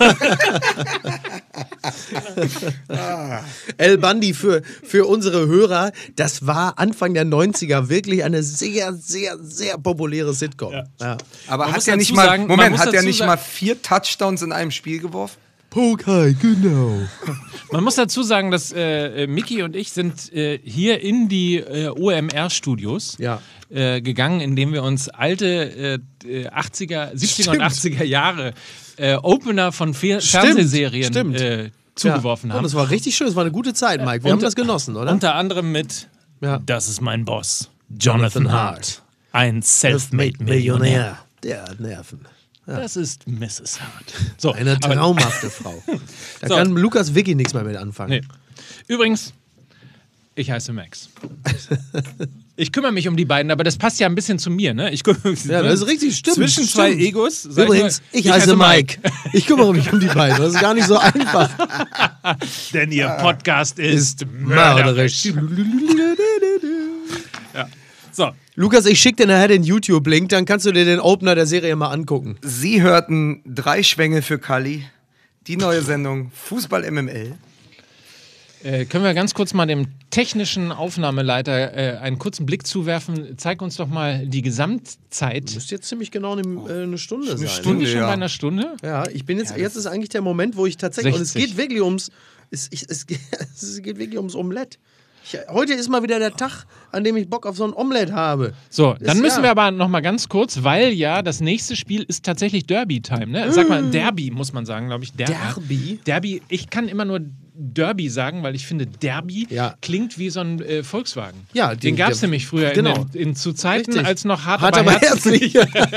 El Bundy für unsere Hörer, das war Anfang der 90er wirklich eine sehr, sehr, sehr populäre Sitcom. Ja. Aber Man hat muss er dazu nicht mal, sagen- man Moment, muss hat er dazu nicht sagen- mal 4 Touchdowns in einem Spiel geworfen? Okay, genau. Man muss dazu sagen, dass Micky und ich sind hier in die OMR-Studios gegangen, indem wir uns alte 70er und 80er Jahre Opener von Fernsehserien zugeworfen Ja, haben. das war richtig schön, das war eine gute Zeit, Mike. Wir haben das genossen, oder? Unter anderem mit Das ist mein Boss, Jonathan Hart. Ein Selfmade-Millionär. Der hat Nerven. Das ist Mrs. Hart. So, Eine aber- traumhafte Frau. Da So. kann Lukas Vicky nichts mehr mit anfangen. Nee. Übrigens, ich heiße Max. Ich kümmere mich um die beiden, aber das passt ja ein bisschen zu mir, ne? Ja, das ist richtig, stimmt. Zwischen stimmt. zwei Egos. sag Übrigens, ich ich heiße Mike. Ich kümmere mich um die beiden. Das ist gar nicht so einfach. Denn ihr Podcast ist Mörderisch. So, Lukas, ich schicke dir nachher den YouTube-Link, dann kannst du dir den Opener der Serie mal angucken. Sie hörten 3 Schwänge für Kali, die neue Sendung Fußball MML. Können wir ganz kurz mal dem technischen Aufnahmeleiter einen kurzen Blick zuwerfen? Zeig uns doch mal die Gesamtzeit. Müsste jetzt ziemlich genau eine Stunde sein. Sind wir schon bei einer Stunde? Ja, ich bin jetzt ist eigentlich der Moment, wo ich tatsächlich, 60. und es geht wirklich es geht wirklich ums Omelett. Heute ist mal wieder der Tag, an dem ich Bock auf so ein Omelett habe. So, dann müssen wir aber noch mal ganz kurz, weil ja das nächste Spiel ist tatsächlich Derby-Time, ne? Sag mal, Derby muss man sagen, glaube ich. Derby? Derby, ich kann immer nur Derby sagen, weil ich finde, Derby klingt wie so ein Volkswagen. Ja, den gab es nämlich früher zu Zeiten, Richtig. als noch hart aber herzlich.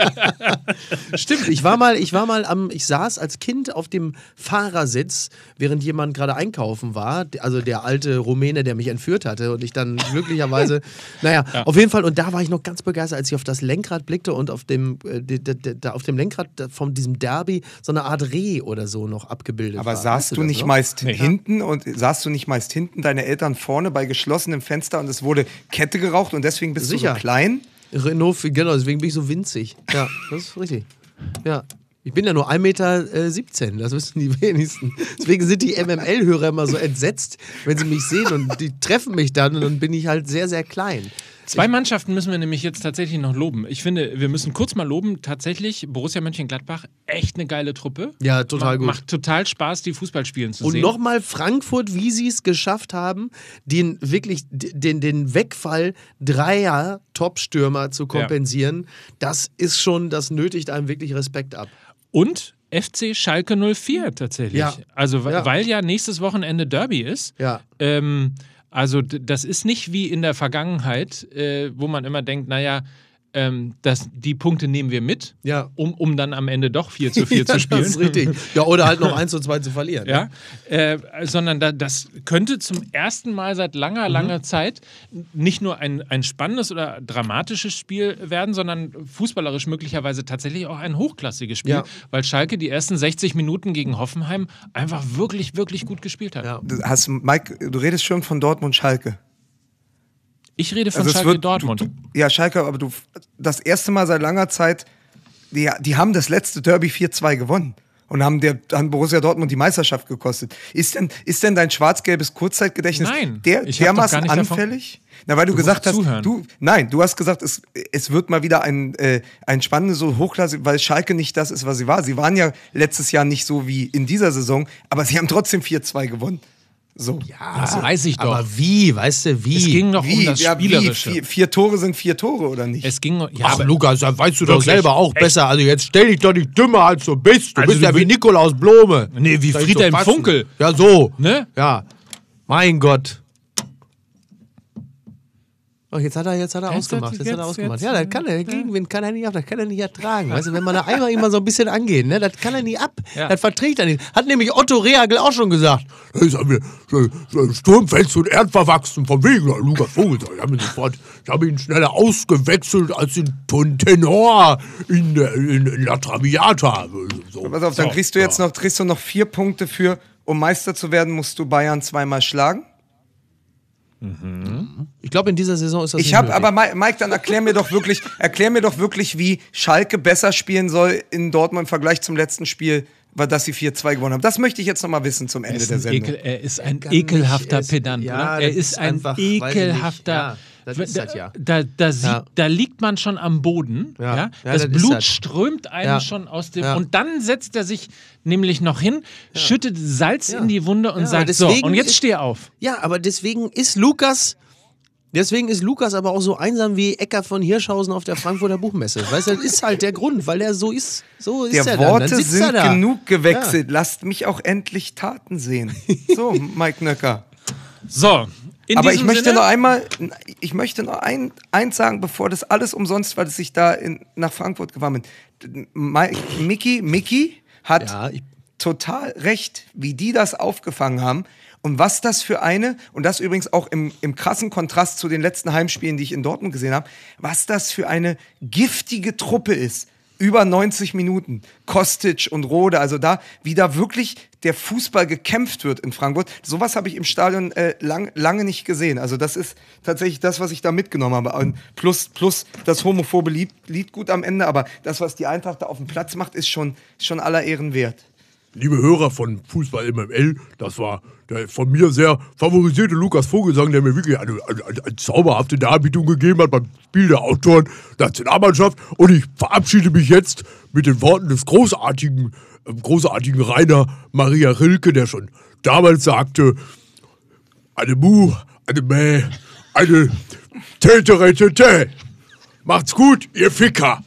Stimmt, ich saß als Kind auf dem Fahrersitz, während jemand gerade einkaufen war, also der alte Rumäne, der mich entführt hatte und ich dann glücklicherweise, auf jeden Fall, und da war ich noch ganz begeistert, als ich auf das Lenkrad blickte und auf dem Lenkrad von diesem Derby so eine Art Reh oder so noch abgebildet Aber war. saßt du nicht meist hinten deine Eltern vorne bei geschlossenem Fenster und es wurde Kette geraucht und deswegen bist du so klein? Renault, genau, deswegen bin ich so winzig. Ja, das ist richtig. Ja. Ich bin ja nur 1,17 Meter, das wissen die wenigsten. Deswegen sind die MML-Hörer immer so entsetzt, wenn sie mich sehen und die treffen mich dann und dann bin ich halt sehr, sehr klein. Zwei Mannschaften müssen wir nämlich jetzt tatsächlich noch loben. Ich finde, wir müssen kurz mal loben, tatsächlich Borussia Mönchengladbach, echt eine geile Truppe. Ja, total gut. Macht total Spaß, die Fußball spielen zu sehen. Und nochmal Frankfurt, wie sie es geschafft haben, den Wegfall dreier Top-Stürmer zu kompensieren, das ist schon, das nötigt einem wirklich Respekt ab. Und FC Schalke 04 tatsächlich. Ja. Also, weil ja nächstes Wochenende Derby ist. Ja. Also das ist nicht wie in der Vergangenheit, wo man immer denkt, die Punkte nehmen wir mit, um dann am Ende doch 4:4 zu spielen. Das ist richtig. Ja, oder halt noch 1:2 zu verlieren. Ja, sondern das könnte zum ersten Mal seit langer Zeit nicht nur ein spannendes oder dramatisches Spiel werden, sondern fußballerisch möglicherweise tatsächlich auch ein hochklassiges Spiel, weil Schalke die ersten 60 Minuten gegen Hoffenheim einfach wirklich, wirklich gut gespielt hat. Ja. Mike, du redest schon von Dortmund-Schalke. Ich rede von Schalke Dortmund. Schalke, aber das erste Mal seit langer Zeit, die haben das letzte Derby 4:2 gewonnen und haben Borussia Dortmund die Meisterschaft gekostet. Ist denn dein schwarz-gelbes Kurzzeitgedächtnis dermaßen anfällig? Na, weil du gesagt hast, du hast gesagt, es wird mal wieder ein spannendes so Hochklasse, weil Schalke nicht das ist, was sie war. Sie waren ja letztes Jahr nicht so wie in dieser Saison, aber sie haben trotzdem 4:2 gewonnen. So. Ja, das weiß ich doch. Aber wie, weißt du, wie? Es ging noch um das Spielerische. 4 Tore sind 4 Tore, oder nicht? Es ging, Ach, Lukas, das weißt du doch wirklich? selber auch besser. Also jetzt stell dich doch nicht dümmer, als du bist. Du Also bist du ja wie Nikolaus Blome. Nee, wie Soll ich Friedhelm doch fassen? Funkel. Ja, so. Ne? Ja. Mein Gott. Oh, jetzt hat er ausgemacht. Ja, das kann er, Gegenwind kann er nicht ab, das kann er nicht ertragen. Weißt du, wenn man da einmal immer so ein bisschen angeht, ne, das kann er nicht ab. Ja. Das verträgt er nicht. Hat nämlich Otto Rehagel auch schon gesagt. Das ist mir sturmfest und erdverwachsen von wegen Lukas Vogel. Ich habe ihn schneller ausgewechselt als den Tenor in La Traviata. So. Pass auf, dann kriegst du noch 4 Punkte für, um Meister zu werden, musst du Bayern 2-mal schlagen. Ich glaube, in dieser Saison ist das nicht aber Mike, dann erklär mir doch wirklich, wie Schalke besser spielen soll in Dortmund im Vergleich zum letzten Spiel, dass sie 4:2 gewonnen haben. Das möchte ich jetzt noch mal wissen zum Ende der Sendung. Er ist ein ekelhafter Pedant, ja, oder? Er ist ein einfach, ekelhafter. Das ist das ja. Da liegt man schon am Boden. Ja. Ja? Ja, Das das Blut ist das. strömt einem Ja. schon aus dem. Ja. Und dann setzt er sich nämlich noch hin, schüttet Salz in die Wunde und Ja, sagt: deswegen So, und jetzt ist- steh auf. Ja, aber deswegen ist Lukas aber auch so einsam wie Ecker von Hirschhausen auf der Frankfurter Buchmesse. Weißt du, das ist halt der Grund, weil er so ist. So ist Der er Worte dann sitzt er sind da. genug gewechselt. Lasst mich auch endlich Taten sehen. So, Mike Nöcker. So, in Aber diesem ich möchte Sinne, noch eins sagen, bevor das alles umsonst, weil ich da nach Frankfurt gefahren bin. Mickey hat Ja, total recht, wie die das aufgefangen haben. Und was das für und das übrigens auch im krassen Kontrast zu den letzten Heimspielen, die ich in Dortmund gesehen habe, was das für eine giftige Truppe ist. Über 90 Minuten. Kostic und Rode, also wie da wirklich der Fußball gekämpft wird in Frankfurt. Sowas habe ich im Stadion lange nicht gesehen. Also das ist tatsächlich das, was ich da mitgenommen habe. Und plus das homophobe Lied gut am Ende, aber das, was die Eintracht da auf dem Platz macht, ist schon aller Ehren wert. liebe Hörer von Fußball MML, das war der von mir sehr favorisierte Lukas Vogelsang, der mir wirklich eine zauberhafte Darbietung gegeben hat beim Spiel der Autoren-Nationalmannschaft. Und ich verabschiede mich jetzt mit den Worten des großartigen Rainer Maria Rilke, der schon damals sagte, eine Mu, eine Mäh, eine Täteretete. Macht's gut, ihr Ficker.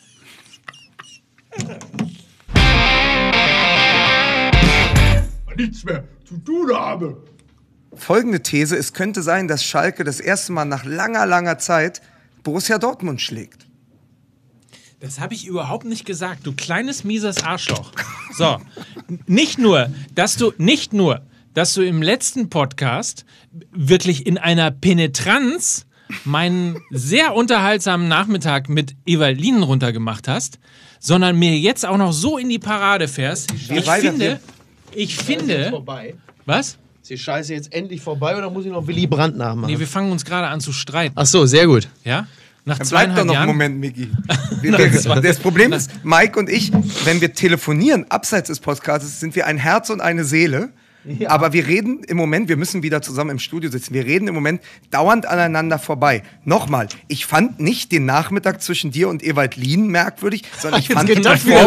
Nichts mehr zu tun habe. Folgende These, es könnte sein, dass Schalke das erste Mal nach langer Zeit Borussia Dortmund schlägt. Das habe ich überhaupt nicht gesagt, du kleines mieses Arschloch. So, nicht nur, dass du im letzten Podcast wirklich in einer Penetranz meinen sehr unterhaltsamen Nachmittag mit Ewald Lien runtergemacht hast, sondern mir jetzt auch noch so in die Parade fährst. Ich finde. Vorbei. Was? Ist die Scheiße jetzt endlich vorbei oder muss ich noch Willy Brandt nachmachen? Nee, wir fangen uns gerade an zu streiten. Ach so, sehr gut. Ja? Nach Dann bleib doch noch Jahren. einen Moment, Miki. Das Problem ist, Mike und ich, wenn wir telefonieren, abseits des Podcasts, sind wir ein Herz und eine Seele. Ja. Aber wir reden im Moment, wir müssen wieder zusammen im Studio sitzen, wir reden im Moment dauernd aneinander vorbei. Nochmal, ich fand nicht den Nachmittag zwischen dir und Ewald Lien merkwürdig, sondern ich fand die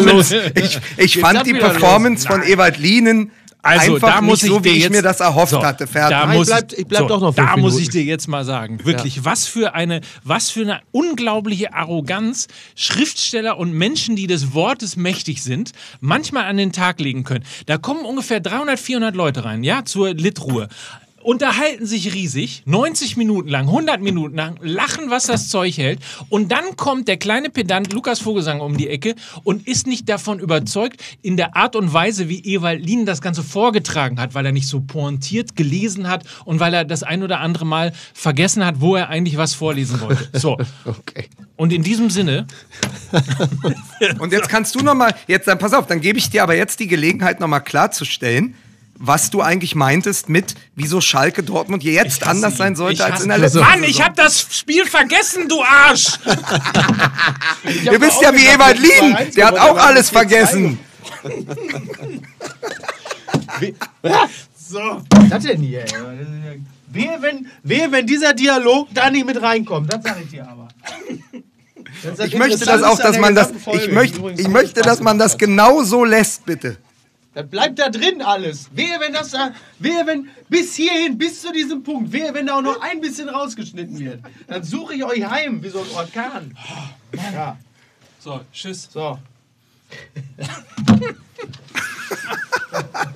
Performance von Ewald Lienen also, einfach da muss nicht so, wie ich jetzt, mir das erhofft hatte. Fertig. Ich bleib doch noch 5 Da Minuten. muss ich dir jetzt mal sagen, wirklich, Ja. was für eine unglaubliche Arroganz Schriftsteller und Menschen, die des Wortes mächtig sind, manchmal an den Tag legen können. Da kommen ungefähr 300, 400 Leute rein, ja, zur Litruhe. Unterhalten sich riesig, 90 Minuten lang, 100 Minuten lang, lachen, was das Zeug hält. Und dann kommt der kleine Pedant Lukas Vogelsang um die Ecke und ist nicht davon überzeugt, in der Art und Weise, wie Ewald Lien das Ganze vorgetragen hat, weil er nicht so pointiert gelesen hat und weil er das ein oder andere Mal vergessen hat, wo er eigentlich was vorlesen wollte. So. Okay. Und in diesem Sinne. Und jetzt kannst du nochmal, dann pass auf, dann gebe ich dir aber jetzt die Gelegenheit, nochmal klarzustellen, was du eigentlich meintest mit, wieso Schalke Dortmund jetzt anders sein sollte als in der letzten Mann, Saison. ich hab das Spiel vergessen, du Arsch! Ihr wisst ja, wie Ewald Lien, der hat auch alles vergessen. So. Was ist das denn hier? Wehe, wenn dieser Dialog da nicht mit reinkommt, das sag ich dir aber. Ich möchte das auch, dass man das, ich möchte, dass man das genau so lässt, bitte. Das bleibt da drin alles. Wehe, wenn bis hierhin, bis zu diesem Punkt, wenn da auch noch ein bisschen rausgeschnitten wird, dann suche ich euch heim wie so ein Orkan. Ja. So, tschüss. So.